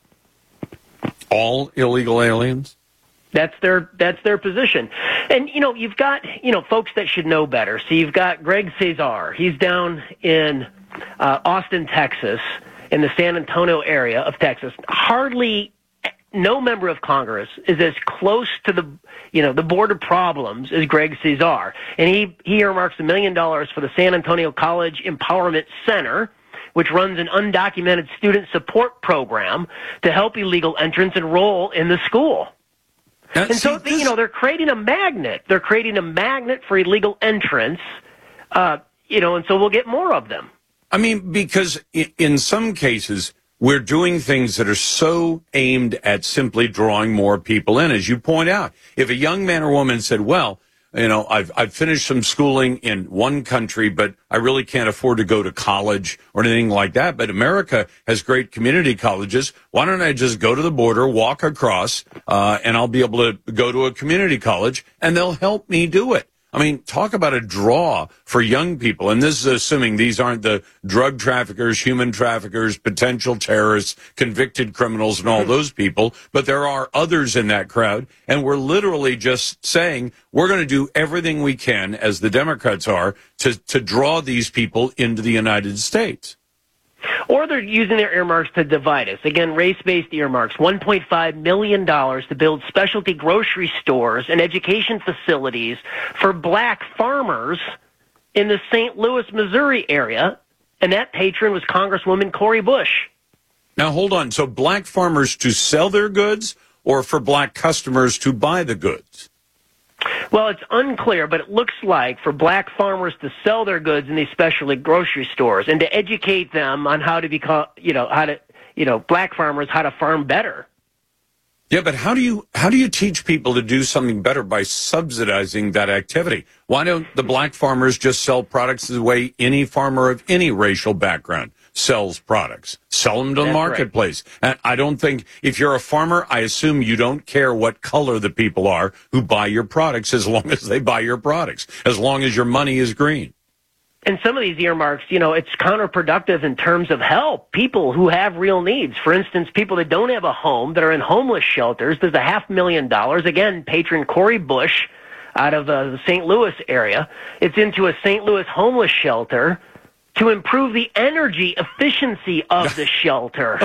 All illegal aliens? That's their position. And, you've got, folks that should know better. So you've got Greg Cesar. He's down in Austin, Texas, in the San Antonio area of Texas. Hardly no member of Congress is as close to the border problems as Greg Cesar. And he earmarks $1 million for the San Antonio College Empowerment Center, which runs an undocumented student support program to help illegal entrants enroll in the school. And so, they're creating a magnet. They're creating a magnet for illegal entrants, and so we'll get more of them. I mean, because in some cases, we're doing things that are so aimed at simply drawing more people in. As you point out, if a young man or woman said, well, I've finished some schooling in one country, but I really can't afford to go to college or anything like that. But America has great community colleges. Why don't I just go to the border, walk across, and I'll be able to go to a community college, and they'll help me do it. I mean, talk about a draw for young people. And this is assuming these aren't the drug traffickers, human traffickers, potential terrorists, convicted criminals, and all those people. But there are others in that crowd. And we're literally just saying we're going to do everything we can, as the Democrats are, to draw these people into the United States. Or they're using their earmarks to divide us. Again, race-based earmarks, $1.5 million to build specialty grocery stores and education facilities for black farmers in the St. Louis, Missouri area. And that patron was Congresswoman Cori Bush. Now, hold on. So black farmers to sell their goods or for black customers to buy the goods? Well, it's unclear, but it looks like for black farmers to sell their goods in these specialty grocery stores and to educate them on how to become, black farmers how to farm better. Yeah, but how do you teach people to do something better by subsidizing that activity? Why don't the black farmers just sell products the way any farmer of any racial background sells products? Sell them to the marketplace. Right. And I don't think, if you're a farmer, I assume you don't care what color the people are who buy your products, as long as they buy your products, as long as your money is green. And some of these earmarks, it's counterproductive in terms of help. People who have real needs. For instance, people that don't have a home, that are in homeless shelters. There's $500,000. Again, patron Cori Bush out of the St. Louis area. It's into a St. Louis homeless shelter to improve the energy efficiency of the shelter.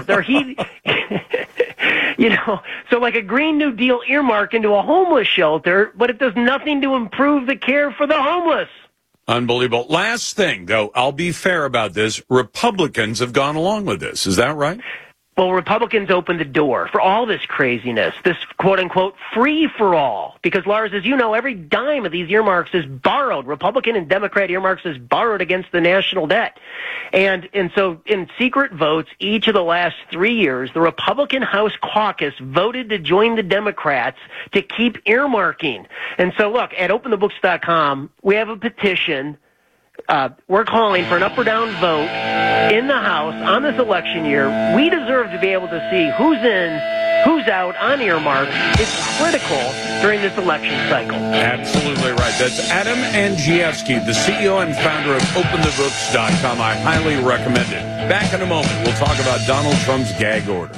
So like a Green New Deal earmark into a homeless shelter, but it does nothing to improve the care for the homeless. Unbelievable. Last thing, though, I'll be fair about this. Republicans have gone along with this. Is that right? Well, Republicans opened the door for all this craziness, this quote-unquote free-for-all. Because, Lars, as you know, every dime of these earmarks is borrowed. Republican and Democrat earmarks is borrowed against the national debt. And so in secret votes, each of the last 3 years, the Republican House caucus voted to join the Democrats to keep earmarking. And so, look, at openthebooks.com, we have a petition. We're calling for an up or down vote in the House on this election year. We deserve to be able to see who's in who's out on earmarks is critical during this election cycle. Absolutely right. That's Adam Andrzejewski, the CEO and founder of OpenTheBooks.com. I highly recommend it. Back in a moment, we'll talk about Donald Trump's gag order.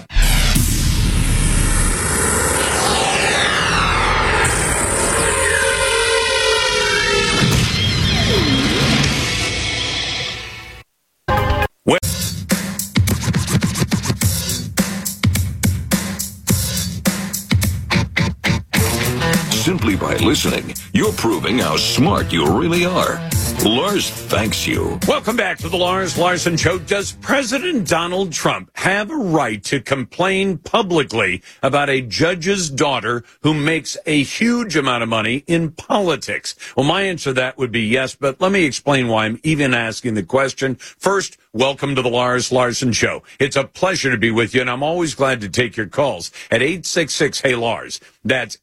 Simply by listening, you're proving how smart you really are. Lars thanks you. Welcome back to the Lars Larson Show. Does President Donald Trump have a right to complain publicly about a judge's daughter who makes a huge amount of money in politics? Well, my answer to that would be yes, but let me explain why I'm even asking the question. First, welcome to the Lars Larson Show. It's a pleasure to be with you, and I'm always glad to take your calls at 866-HEY-LARS. That's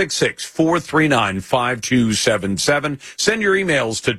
866-439-5277. Send your emails to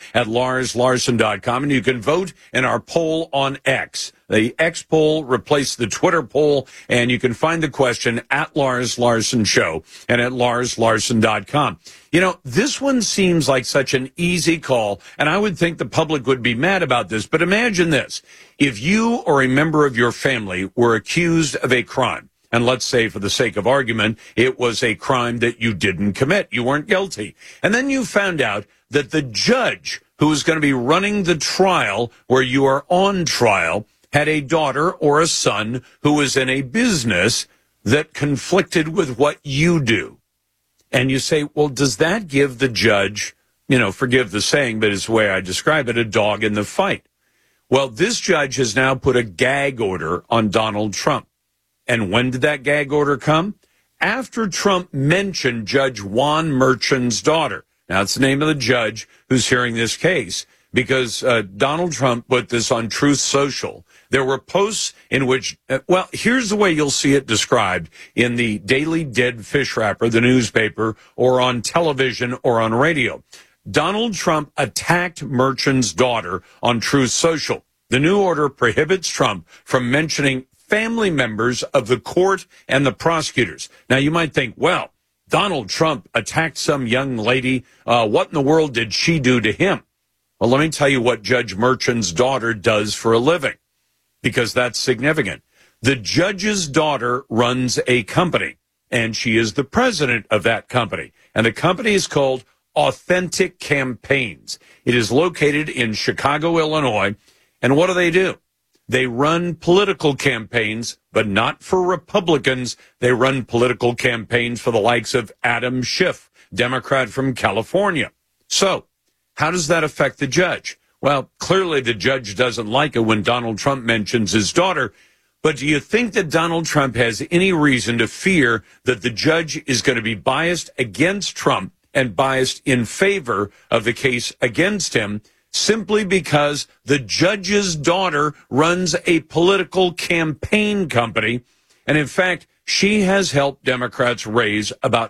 talk@LarsLarson.com, and you can vote in our poll on X. The X poll replaced the Twitter poll, and you can find the question at Lars Larson Show and at LarsLarson.com. You know, this one seems like such an easy call, and I would think the public would be mad about this, but imagine this. If you or a member of your family were accused of a crime, and let's say, for the sake of argument, it was a crime that you didn't commit. You weren't guilty. And then you found out that the judge who was going to be running the trial where you are on trial had a daughter or a son who was in a business that conflicted with what you do. And you say, well, does that give the judge, you know, forgive the saying, but it's the way I describe it, a dog in the fight? Well, this judge has now put a gag order on Donald Trump. And when did that gag order come? After Trump mentioned Judge Juan Merchan's daughter. Now, it's the name of the judge who's hearing this case, because Donald Trump put this on Truth Social. There were posts in which, well, here's the way you'll see it described in the Daily Dead Fish Wrapper, the newspaper, or on television or on radio. Donald Trump attacked Merchan's daughter on Truth Social. The new order prohibits Trump from mentioning family members of the court and the prosecutors. Now, you might think, well, Donald Trump attacked some young lady. What in the world did she do to him? Well, let me tell you what Judge Merchan's daughter does for a living, because that's significant. The judge's daughter runs a company, and she is the president of that company. And the company is called Authentic Campaigns. It is located in Chicago, Illinois. And what do? They run political campaigns, but not for Republicans. They run political campaigns for the likes of Adam Schiff, Democrat from California. So, how does that affect the judge? Well, clearly the judge doesn't like it when Donald Trump mentions his daughter. But do you think that Donald Trump has any reason to fear that the judge is going to be biased against Trump and biased in favor of the case against him, simply because the judge's daughter runs a political campaign company? And in fact, she has helped Democrats raise about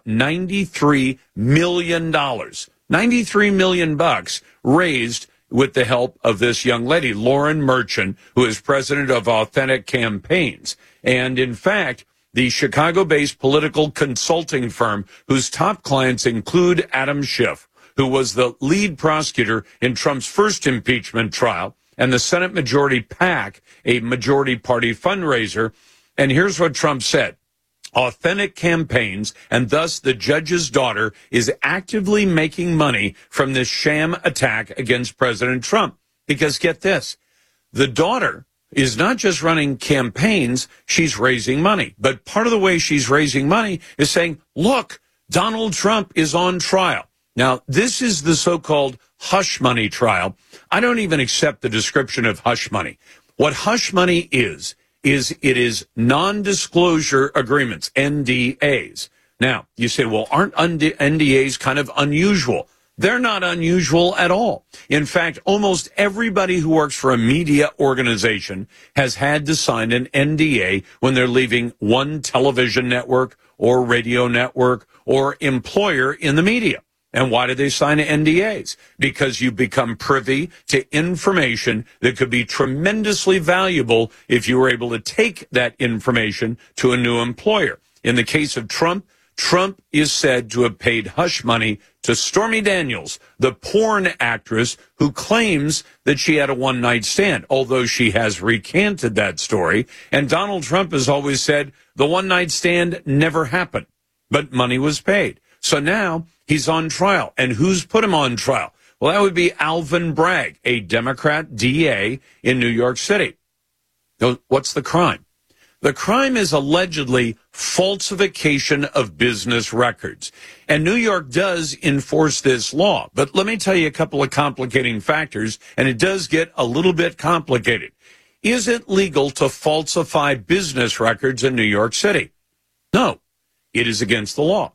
$93 million. $93 million raised with the help of this young lady, Lauren Merchant, who is president of Authentic Campaigns. And in fact, the Chicago-based political consulting firm whose top clients include Adam Schiff, who was the lead prosecutor in Trump's first impeachment trial, and the Senate Majority PAC, a majority party fundraiser. And here's what Trump said. Authentic Campaigns, and thus the judge's daughter, is actively making money from this sham attack against President Trump. Because get this, the daughter is not just running campaigns, she's raising money. But part of the way she's raising money is saying, look, Donald Trump is on trial. Now, this is the so-called hush money trial. I don't even accept the description of hush money. What hush money is it is non-disclosure agreements, NDAs. Now, you say, well, aren't NDAs kind of unusual? They're not unusual at all. In fact, almost everybody who works for a media organization has had to sign an NDA when they're leaving one television network or radio network or employer in the media. And why do they sign NDAs? Because you become privy to information that could be tremendously valuable if you were able to take that information to a new employer. In the case of Trump, Trump is said to have paid hush money to Stormy Daniels, the porn actress who claims that she had a one-night stand, although she has recanted that story. And Donald Trump has always said the one-night stand never happened, but money was paid. So now he's on trial. And who's put him on trial? Well, that would be Alvin Bragg, a Democrat DA in New York City. What's the crime? The crime is allegedly falsification of business records. And New York does enforce this law. But let me tell you a couple of complicating factors, and it does get a little bit complicated. Is it legal to falsify business records in New York City? No, it is against the law.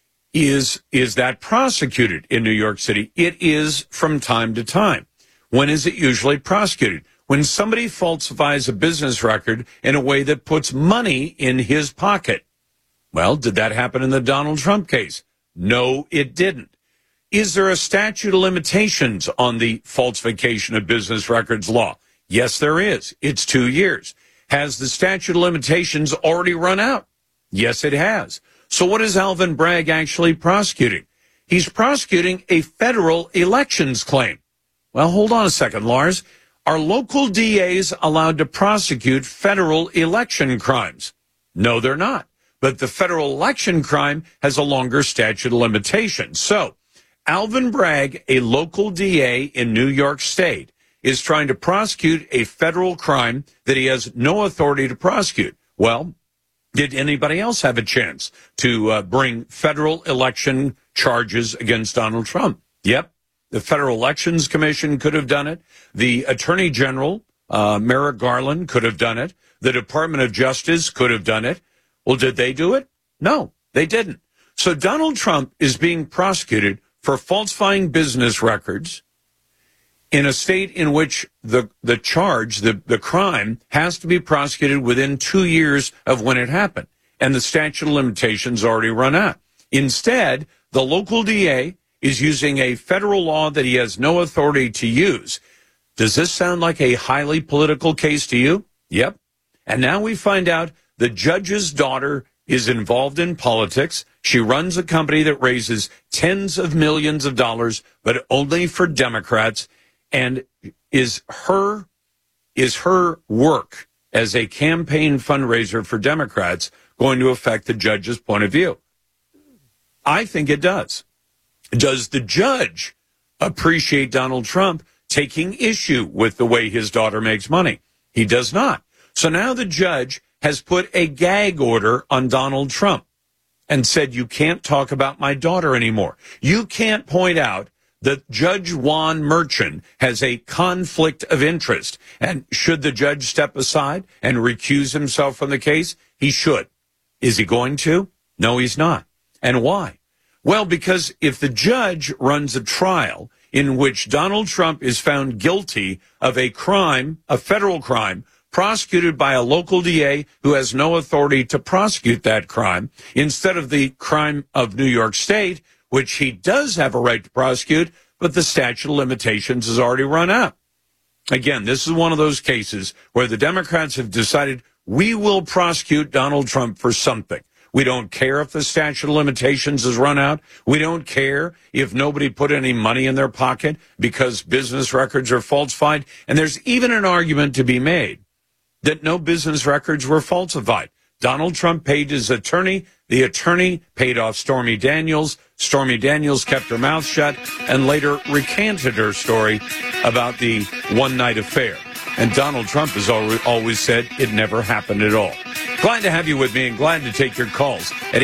Is that prosecuted in New York City? It is from time to time. When is it usually prosecuted? When somebody falsifies a business record in a way that puts money in his pocket. Well, did that happen in the Donald Trump case? No, it didn't. Is there a statute of limitations on the falsification of business records law? Yes, there is. It's 2 years. Has the statute of limitations already run out? Yes, it has. So what is Alvin Bragg actually prosecuting? He's prosecuting a federal elections claim. Well, hold on a second, Lars. Are local DAs allowed to prosecute federal election crimes? No, they're not. But the federal election crime has a longer statute of limitations. So Alvin Bragg, a local DA in New York State, is trying to prosecute a federal crime that he has no authority to prosecute. Well, did anybody else have a chance to bring federal election charges against Donald Trump? Yep. The Federal Elections Commission could have done it. The Attorney General, Merrick Garland, could have done it. The Department of Justice could have done it. Well, did they do it? No, they didn't. So Donald Trump is being prosecuted for falsifying business records in a state in which the crime has to be prosecuted within 2 years of when it happened. And the statute of limitations already run out. Instead, the local DA is using a federal law that he has no authority to use. Does this sound like a highly political case to you? Yep. And now we find out the judge's daughter is involved in politics. She runs a company that raises tens of millions of dollars, but only for Democrats. And is her work as a campaign fundraiser for Democrats going to affect the judge's point of view? I think it does. Does the judge appreciate Donald Trump taking issue with the way his daughter makes money? He does not. So now the judge has put a gag order on Donald Trump and said, you can't talk about my daughter anymore. You can't point out that Judge Juan Merchan has a conflict of interest. And should the judge step aside and recuse himself from the case? He should. Is he going to? No, he's not. And why? Well, because if the judge runs a trial in which Donald Trump is found guilty of a crime, a federal crime, prosecuted by a local DA who has no authority to prosecute that crime, instead of the crime of New York State, which he does have a right to prosecute, but the statute of limitations has already run out. Again, this is one of those cases where the Democrats have decided we will prosecute Donald Trump for something. We don't care if the statute of limitations has run out. We don't care if nobody put any money in their pocket because business records are falsified. And there's even an argument to be made that no business records were falsified. Donald Trump paid his attorney. The attorney paid off Stormy Daniels. Stormy Daniels kept her mouth shut and later recanted her story about the one-night affair. And Donald Trump has always said it never happened at all. Glad to have you with me and glad to take your calls at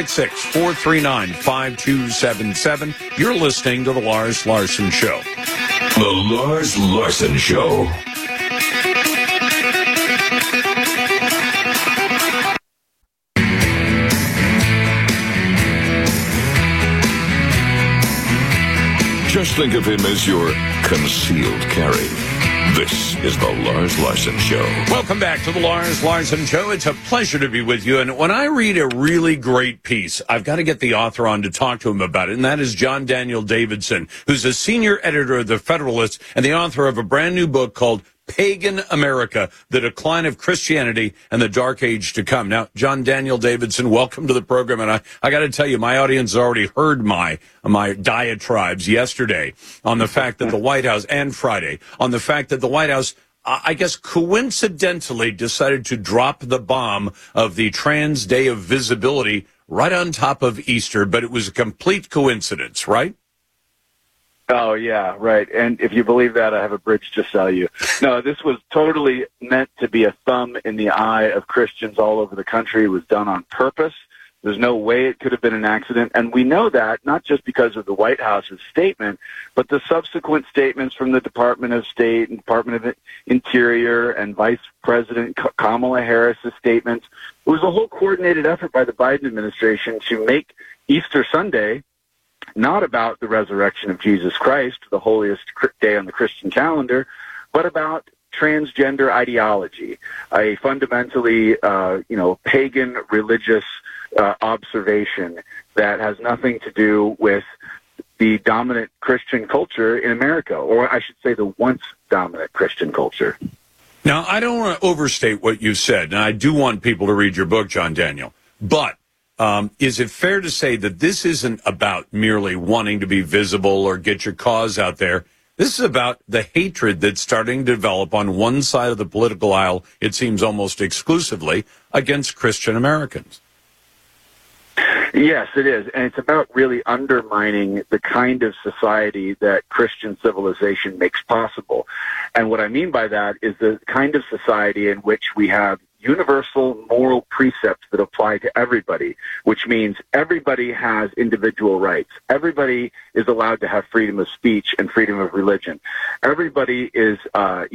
866-439-5277. You're listening to The Lars Larson Show. The Lars Larson Show. Just think of him as your concealed carry. This is the Lars Larson Show. Welcome back to the Lars Larson Show. It's a pleasure to be with you. And when I read a really great piece, I've got to get the author on to talk to him about it. And that is John Daniel Davidson, who's a senior editor of The Federalist and the author of a brand new book called Pagan America, The Decline of Christianity and the Dark Age to Come. Now, John Daniel Davidson, welcome to the program. And I got to tell you, my audience has already heard my diatribes yesterday on the fact that the White House, and Friday, on the fact that the White House, I guess, coincidentally decided to drop the bomb of the Trans Day of Visibility right on top of Easter. But it was a complete coincidence, right? Oh, yeah, right. And if you believe that, I have a bridge to sell you. No, this was totally meant to be a thumb in the eye of Christians all over the country. It was done on purpose. There's no way it could have been an accident. And we know that not just because of the White House's statement, but the subsequent statements from the Department of State and Department of Interior and Vice President Kamala Harris's statements. It was a whole coordinated effort by the Biden administration to make Easter Sunday not about the resurrection of Jesus Christ, the holiest day on the Christian calendar, but about transgender ideology, a fundamentally, pagan religious observation that has nothing to do with the dominant Christian culture in America, or I should say the once dominant Christian culture. Now, I don't want to overstate what you said, and I do want people to read your book, John Daniel, but is it fair to say that this isn't about merely wanting to be visible or get your cause out there? This is about the hatred that's starting to develop on one side of the political aisle, it seems almost exclusively, against Christian Americans. Yes, it is. And it's about really undermining the kind of society that Christian civilization makes possible. And what I mean by that is the kind of society in which we have universal moral precepts that apply to everybody, which means everybody has individual rights. Everybody is allowed to have freedom of speech and freedom of religion. Everybody is, has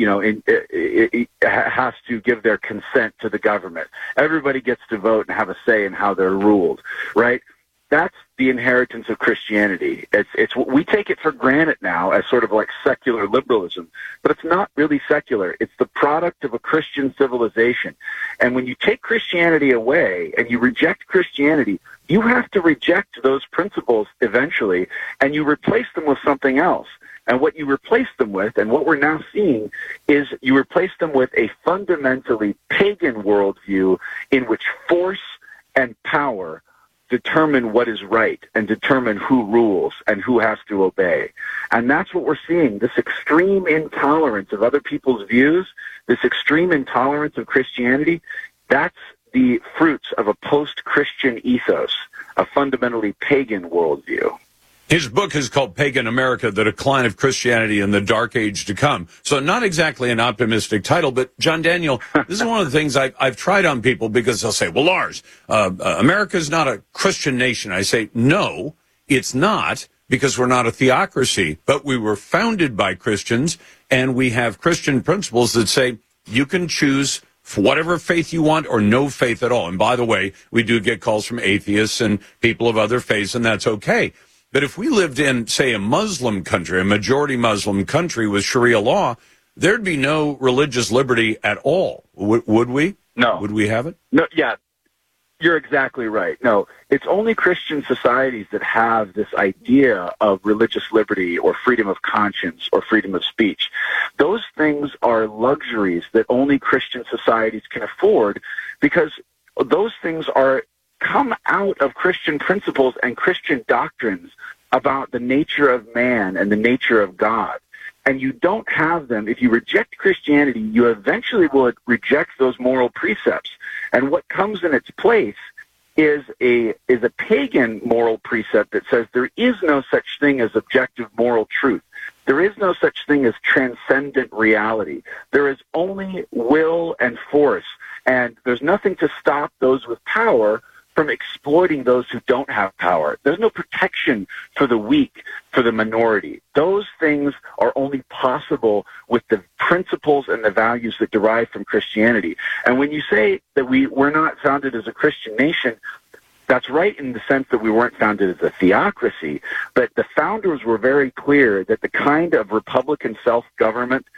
to give their consent to the government. Everybody gets to vote and have a say in how they're ruled, right? That's the inheritance of Christianity. It's we take it for granted now as sort of like secular liberalism, but it's not really secular. It's the product of a Christian civilization. And when you take Christianity away and you reject Christianity, you have to reject those principles eventually, and you replace them with something else. And what you replace them with, and what we're now seeing, is you replace them with a fundamentally pagan worldview in which force and power determine what is right and determine who rules and who has to obey. And that's what we're seeing, this extreme intolerance of other people's views, this extreme intolerance of Christianity. That's the fruits of a post-Christian ethos, a fundamentally pagan worldview. His book is called Pagan America, The Decline of Christianity and the Dark Age to Come. So not exactly an optimistic title, but John Daniel, this is one of the things I've tried on people because they'll say, well, Lars, America's not a Christian nation. I say, no, it's not, because we're not a theocracy, but we were founded by Christians, and we have Christian principles that say you can choose for whatever faith you want or no faith at all. And by the way, we do get calls from atheists and people of other faiths, and that's okay. But if we lived in, say, a Muslim country, a majority Muslim country with Sharia law, there'd be no religious liberty at all. Would we? No. Would we have it? No. Yeah, you're exactly right. No, it's only Christian societies that have this idea of religious liberty or freedom of conscience or freedom of speech. Those things are luxuries that only Christian societies can afford, because those things come out of Christian principles and Christian doctrines about the nature of man and the nature of God. And you don't have them. If you reject Christianity, you eventually will reject those moral precepts. And what comes in its place is a pagan moral precept that says there is no such thing as objective moral truth. There is no such thing as transcendent reality. There is only will and force. And there's nothing to stop those with power from exploiting those who don't have power. There's no protection for the weak, for the minority. Those things are only possible with the principles and the values that derive from Christianity. And when you say that we're not founded as a Christian nation, that's right in the sense that we weren't founded as a theocracy, but the founders were very clear that the kind of Republican self-government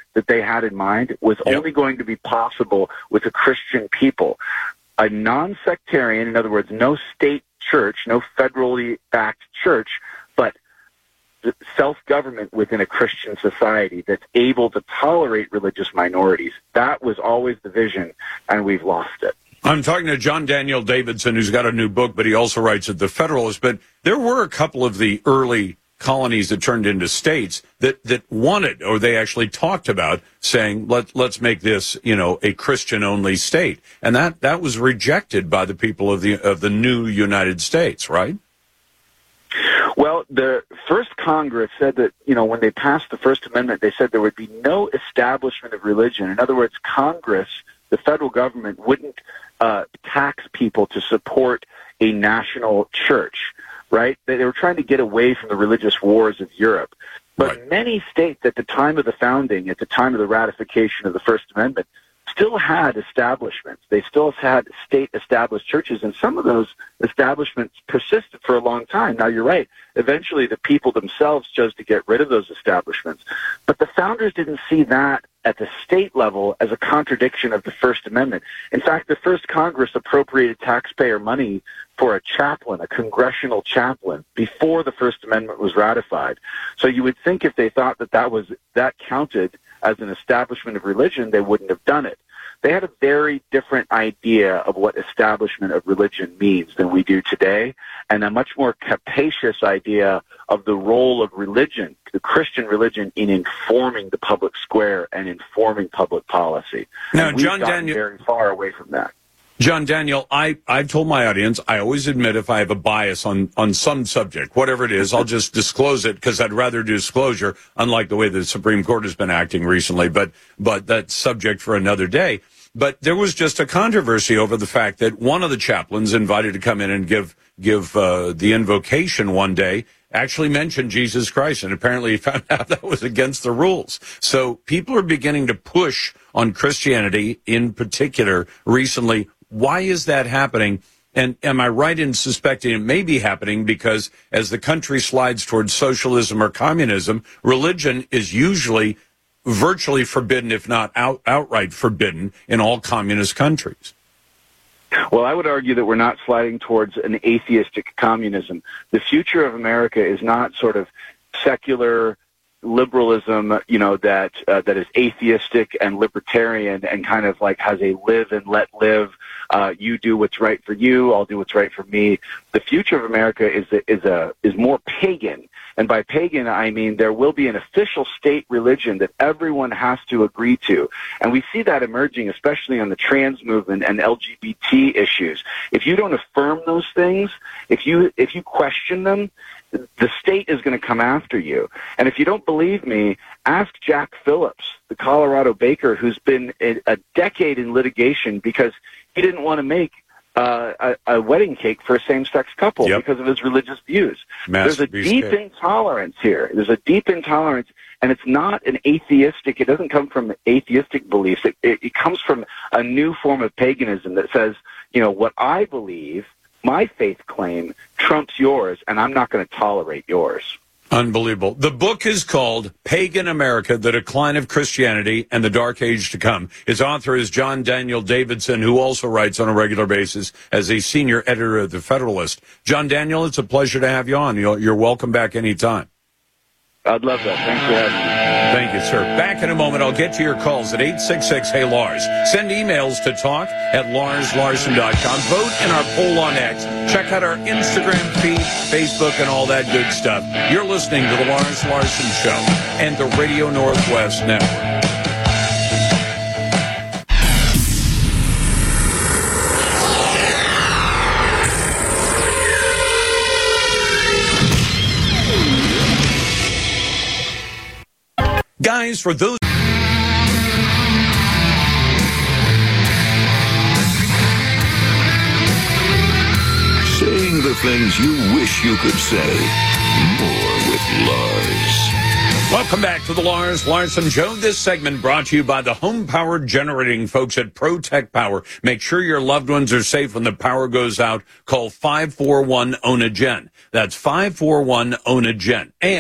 that they had in mind was only going to be possible with a Christian people. A non-sectarian, in other words, no state church, no federally backed church, but self-government within a Christian society that's able to tolerate religious minorities. That was always the vision, and we've lost it. I'm talking to John Daniel Davidson, who's got a new book, but he also writes at The Federalist. But there were a couple of the early colonies that turned into states that wanted, or they actually talked about saying, let's make this, a Christian-only state. And that was rejected by the people of the new United States, right? Well, the first Congress said that, when they passed the First Amendment, they said there would be no establishment of religion. In other words, Congress, the federal government, wouldn't tax people to support a national church, right? They were trying to get away from the religious wars of Europe. But many states at the time of the founding, at the time of the ratification of the First Amendment, still had establishments. They still had state-established churches, and some of those establishments persisted for a long time. Now, you're right. Eventually, the people themselves chose to get rid of those establishments. But the founders didn't see that at the state level as a contradiction of the First Amendment. In fact, the first Congress appropriated taxpayer money for a chaplain, a congressional chaplain, before the First Amendment was ratified. So you would think if they thought that counted as an establishment of religion, they wouldn't have done it. They had a very different idea of what establishment of religion means than we do today, and a much more capacious idea of the role of religion, the Christian religion, in informing the public square and informing public policy. Now, and we've John gotten Daniel, very far away from that. John Daniel, I've told my audience, I always admit if I have a bias on some subject, whatever it is, I'll just disclose it because I'd rather do disclosure, unlike the way the Supreme Court has been acting recently, but that's subject for another day. But there was just a controversy over the fact that one of the chaplains invited to come in and give the invocation one day actually mentioned Jesus Christ, and apparently he found out that was against the rules. So people are beginning to push on Christianity in particular recently. Why is that happening? And am I right in suspecting it may be happening because as the country slides towards socialism or communism, religion is usually virtually forbidden, if not outright forbidden, in all communist countries? Well, I would argue that we're not sliding towards an atheistic communism. The future of America is not sort of secular liberalism, that is atheistic and libertarian and kind of like has a live and let live. You do what's right for you, I'll do what's right for me. The future of America is more pagan. And by pagan, I mean there will be an official state religion that everyone has to agree to. And we see that emerging, especially on the trans movement and LGBT issues. If you don't affirm those things, if you question them, the state is going to come after you. And if you don't believe me, ask Jack Phillips, the Colorado baker who's been a decade in litigation because he didn't want to make a wedding cake for a same-sex couple because of his religious views. There's a deep intolerance here. There's a deep intolerance, and it's not an atheistic, it doesn't come from atheistic beliefs. It comes from a new form of paganism that says, what I believe, my faith claim, trumps yours, and I'm not going to tolerate yours. Unbelievable. The book is called Pagan America, The Decline of Christianity and the Dark Age to Come. Its author is John Daniel Davidson, who also writes on a regular basis as a senior editor of The Federalist. John Daniel, it's a pleasure to have you on. You're welcome back anytime. I'd love that. Thanks for having me. Thank you, sir. Back in a moment, I'll get to your calls at 866-HEY-LARS. Send emails to talk@LarsLarson.com. Vote in our poll on X. Check out our Instagram feed, Facebook, and all that good stuff. You're listening to The Lars Larson Show and the Radio Northwest Network. Guys, for those... Saying the things you wish you could say. More with Lars. Welcome back to the Lars Larson Show. This segment brought to you by the home-powered generating folks at ProTech Power. Make sure your loved ones are safe when the power goes out. Call 541-OWN-A-GEN. That's 541-OWN-A-GEN. And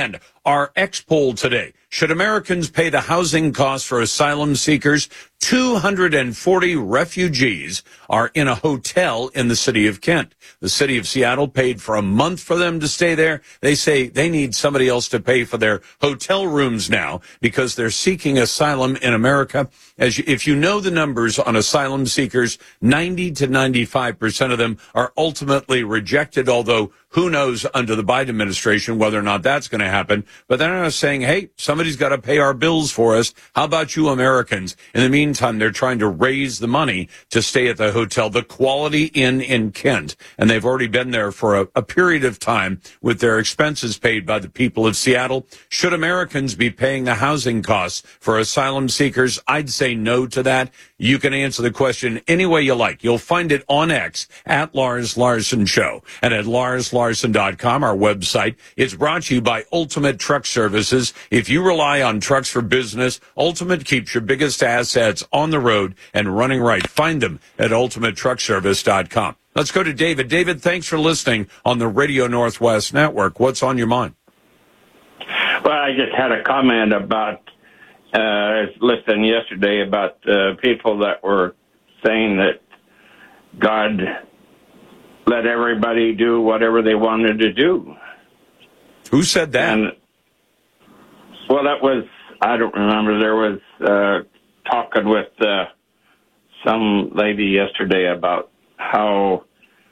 our X poll today. Should Americans pay the housing costs for asylum seekers? 240 refugees are in a hotel in the city of Kent. The city of Seattle paid for a month for them to stay there. They say they need somebody else to pay for their hotel rooms now because they're seeking asylum in America. If you know the numbers on asylum seekers, 90 to 95% of them are ultimately rejected, although who knows under the Biden administration whether or not that's going to happen. But they're not saying, hey, somebody's got to pay our bills for us. How about you Americans? In the meantime, they're trying to raise the money to stay at the hotel, the Quality Inn in Kent. And they've already been there for a period of time with their expenses paid by the people of Seattle. Should Americans be paying the housing costs for asylum seekers? I'd say no to that. You can answer the question any way you like. You'll find it on X at Lars Larson Show and at LarsLarson.com, our website. It's brought to you by Ultimate Truck Services. If you rely on trucks for business, Ultimate keeps your biggest assets on the road and running right. Find them at UltimateTruckService.com. Let's go to David. David, thanks for listening on the Radio Northwest Network. What's on your mind? Well, I just had a comment about listening yesterday about people that were saying that God let everybody do whatever they wanted to do. Who said that? And, well, that was, I don't remember. There was talking with some lady yesterday about how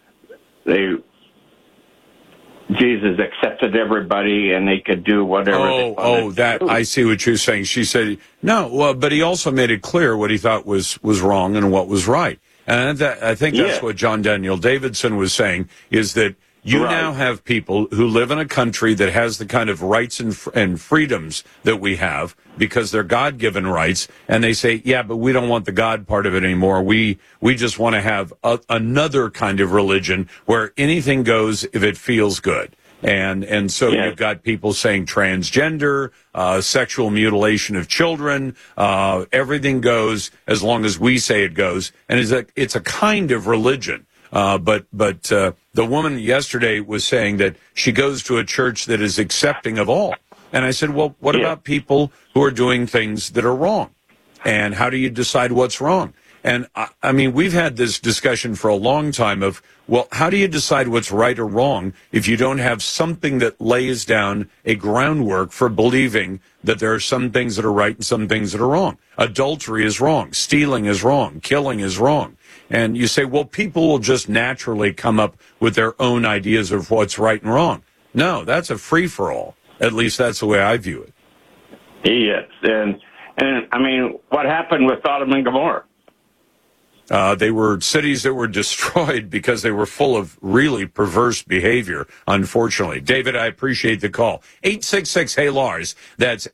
Jesus accepted everybody and they could do whatever they wanted to do. I see what you're saying. She said, no, well, but he also made it clear what he thought was wrong and what was right. And I think that's what John Daniel Davidson was saying, is that you now have people who live in a country that has the kind of rights and freedoms that we have because they're God-given rights, and they say, yeah, but we don't want the God part of it anymore. We just want to have another kind of religion where anything goes if it feels good. And so you've got people saying transgender, sexual mutilation of children, everything goes as long as we say it goes. And it's a kind of religion. But the woman yesterday was saying that she goes to a church that is accepting of all. And I said, well, what about people who are doing things that are wrong? And how do you decide what's wrong? And I mean, we've had this discussion for a long time of, well, how do you decide what's right or wrong if you don't have something that lays down a groundwork for believing that there are some things that are right and some things that are wrong? Adultery is wrong. Stealing is wrong. Killing is wrong. And you say, well, people will just naturally come up with their own ideas of what's right and wrong. No, that's a free-for-all. At least that's the way I view it. Yes. And I mean, what happened with Sodom and Gomorrah? They were cities that were destroyed because they were full of really perverse behavior, unfortunately. David, I appreciate the call. 866-HEY-LARS. That's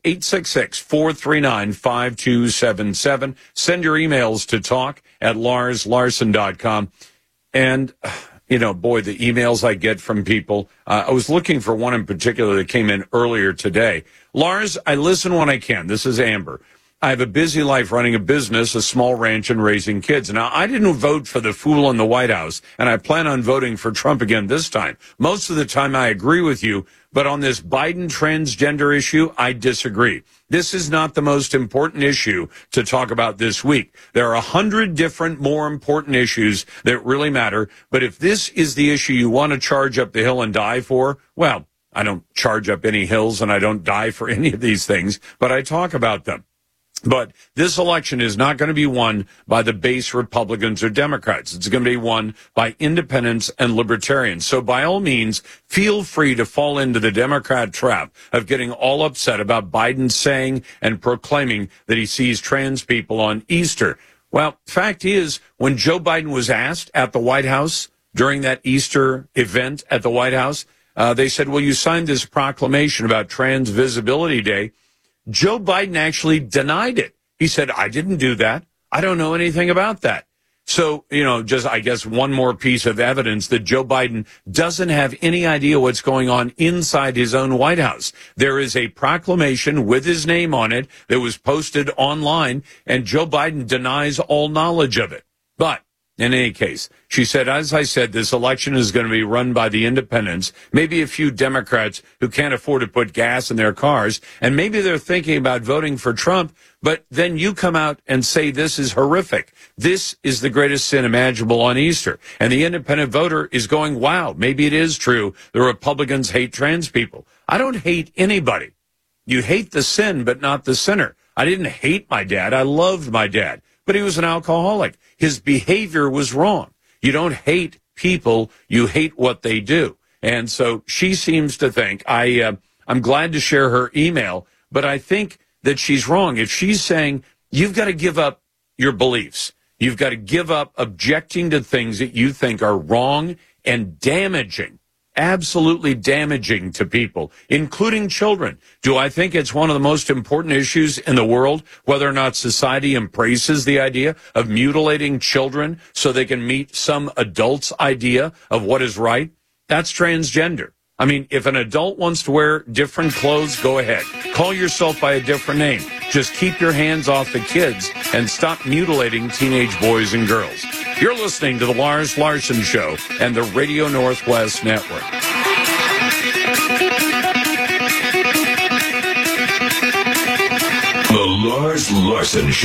866-439-5277. Send your emails to talk@LarsLarson.com. And, you know, boy, the emails I get from people. I was looking for one in particular that came in earlier today. Lars, I listen when I can. This is Amber. I have a busy life running a business, a small ranch, and raising kids. Now, I didn't vote for the fool in the White House, and I plan on voting for Trump again this time. Most of the time, I agree with you, but on this Biden transgender issue, I disagree. This is not the most important issue to talk about this week. There are 100 different, more important issues that really matter, but if this is the issue you want to charge up the hill and die for, well, I don't charge up any hills, and I don't die for any of these things, but I talk about them. But this election is not going to be won by the base Republicans or Democrats. It's going to be won by independents and libertarians. So by all means, feel free to fall into the Democrat trap of getting all upset about Biden saying and proclaiming that he sees trans people on Easter. Well, fact is, when Joe Biden was asked at the White House during that Easter event at the White House, they said, well, you signed this proclamation about Trans Visibility Day. Joe Biden actually denied it. He said, I didn't do that. I don't know anything about that. So, you know, just, I guess, one more piece of evidence that Joe Biden doesn't have any idea what's going on inside his own White House. There is a proclamation with his name on it that was posted online, and Joe Biden denies all knowledge of it. But In any case, she said, as I said, this election is going to be run by the independents, maybe a few Democrats who can't afford to put gas in their cars, and maybe they're thinking about voting for Trump, but then you come out and say this is horrific. This is the greatest sin imaginable on Easter. And the independent voter is going, wow, maybe it is true. The Republicans hate trans people. I don't hate anybody. You hate the sin, but not the sinner. I didn't hate my dad. I loved my dad, but he was an alcoholic. His behavior was wrong. You don't hate people. You hate what they do. And so she seems to think, I'm glad to share her email, but I think that she's wrong. If she's saying you've got to give up your beliefs, you've got to give up objecting to things that you think are wrong and damaging, absolutely damaging to people, including children. Do I think it's one of the most important issues in the world, whether or not society embraces the idea of mutilating children so they can meet some adult's idea of what is right? That's transgender. I mean, if an adult wants to wear different clothes, go ahead. Call yourself by a different name. Just keep your hands off the kids and stop mutilating teenage boys and girls. You're listening to The Lars Larson Show and the Radio Northwest Network. The Lars Larson Show.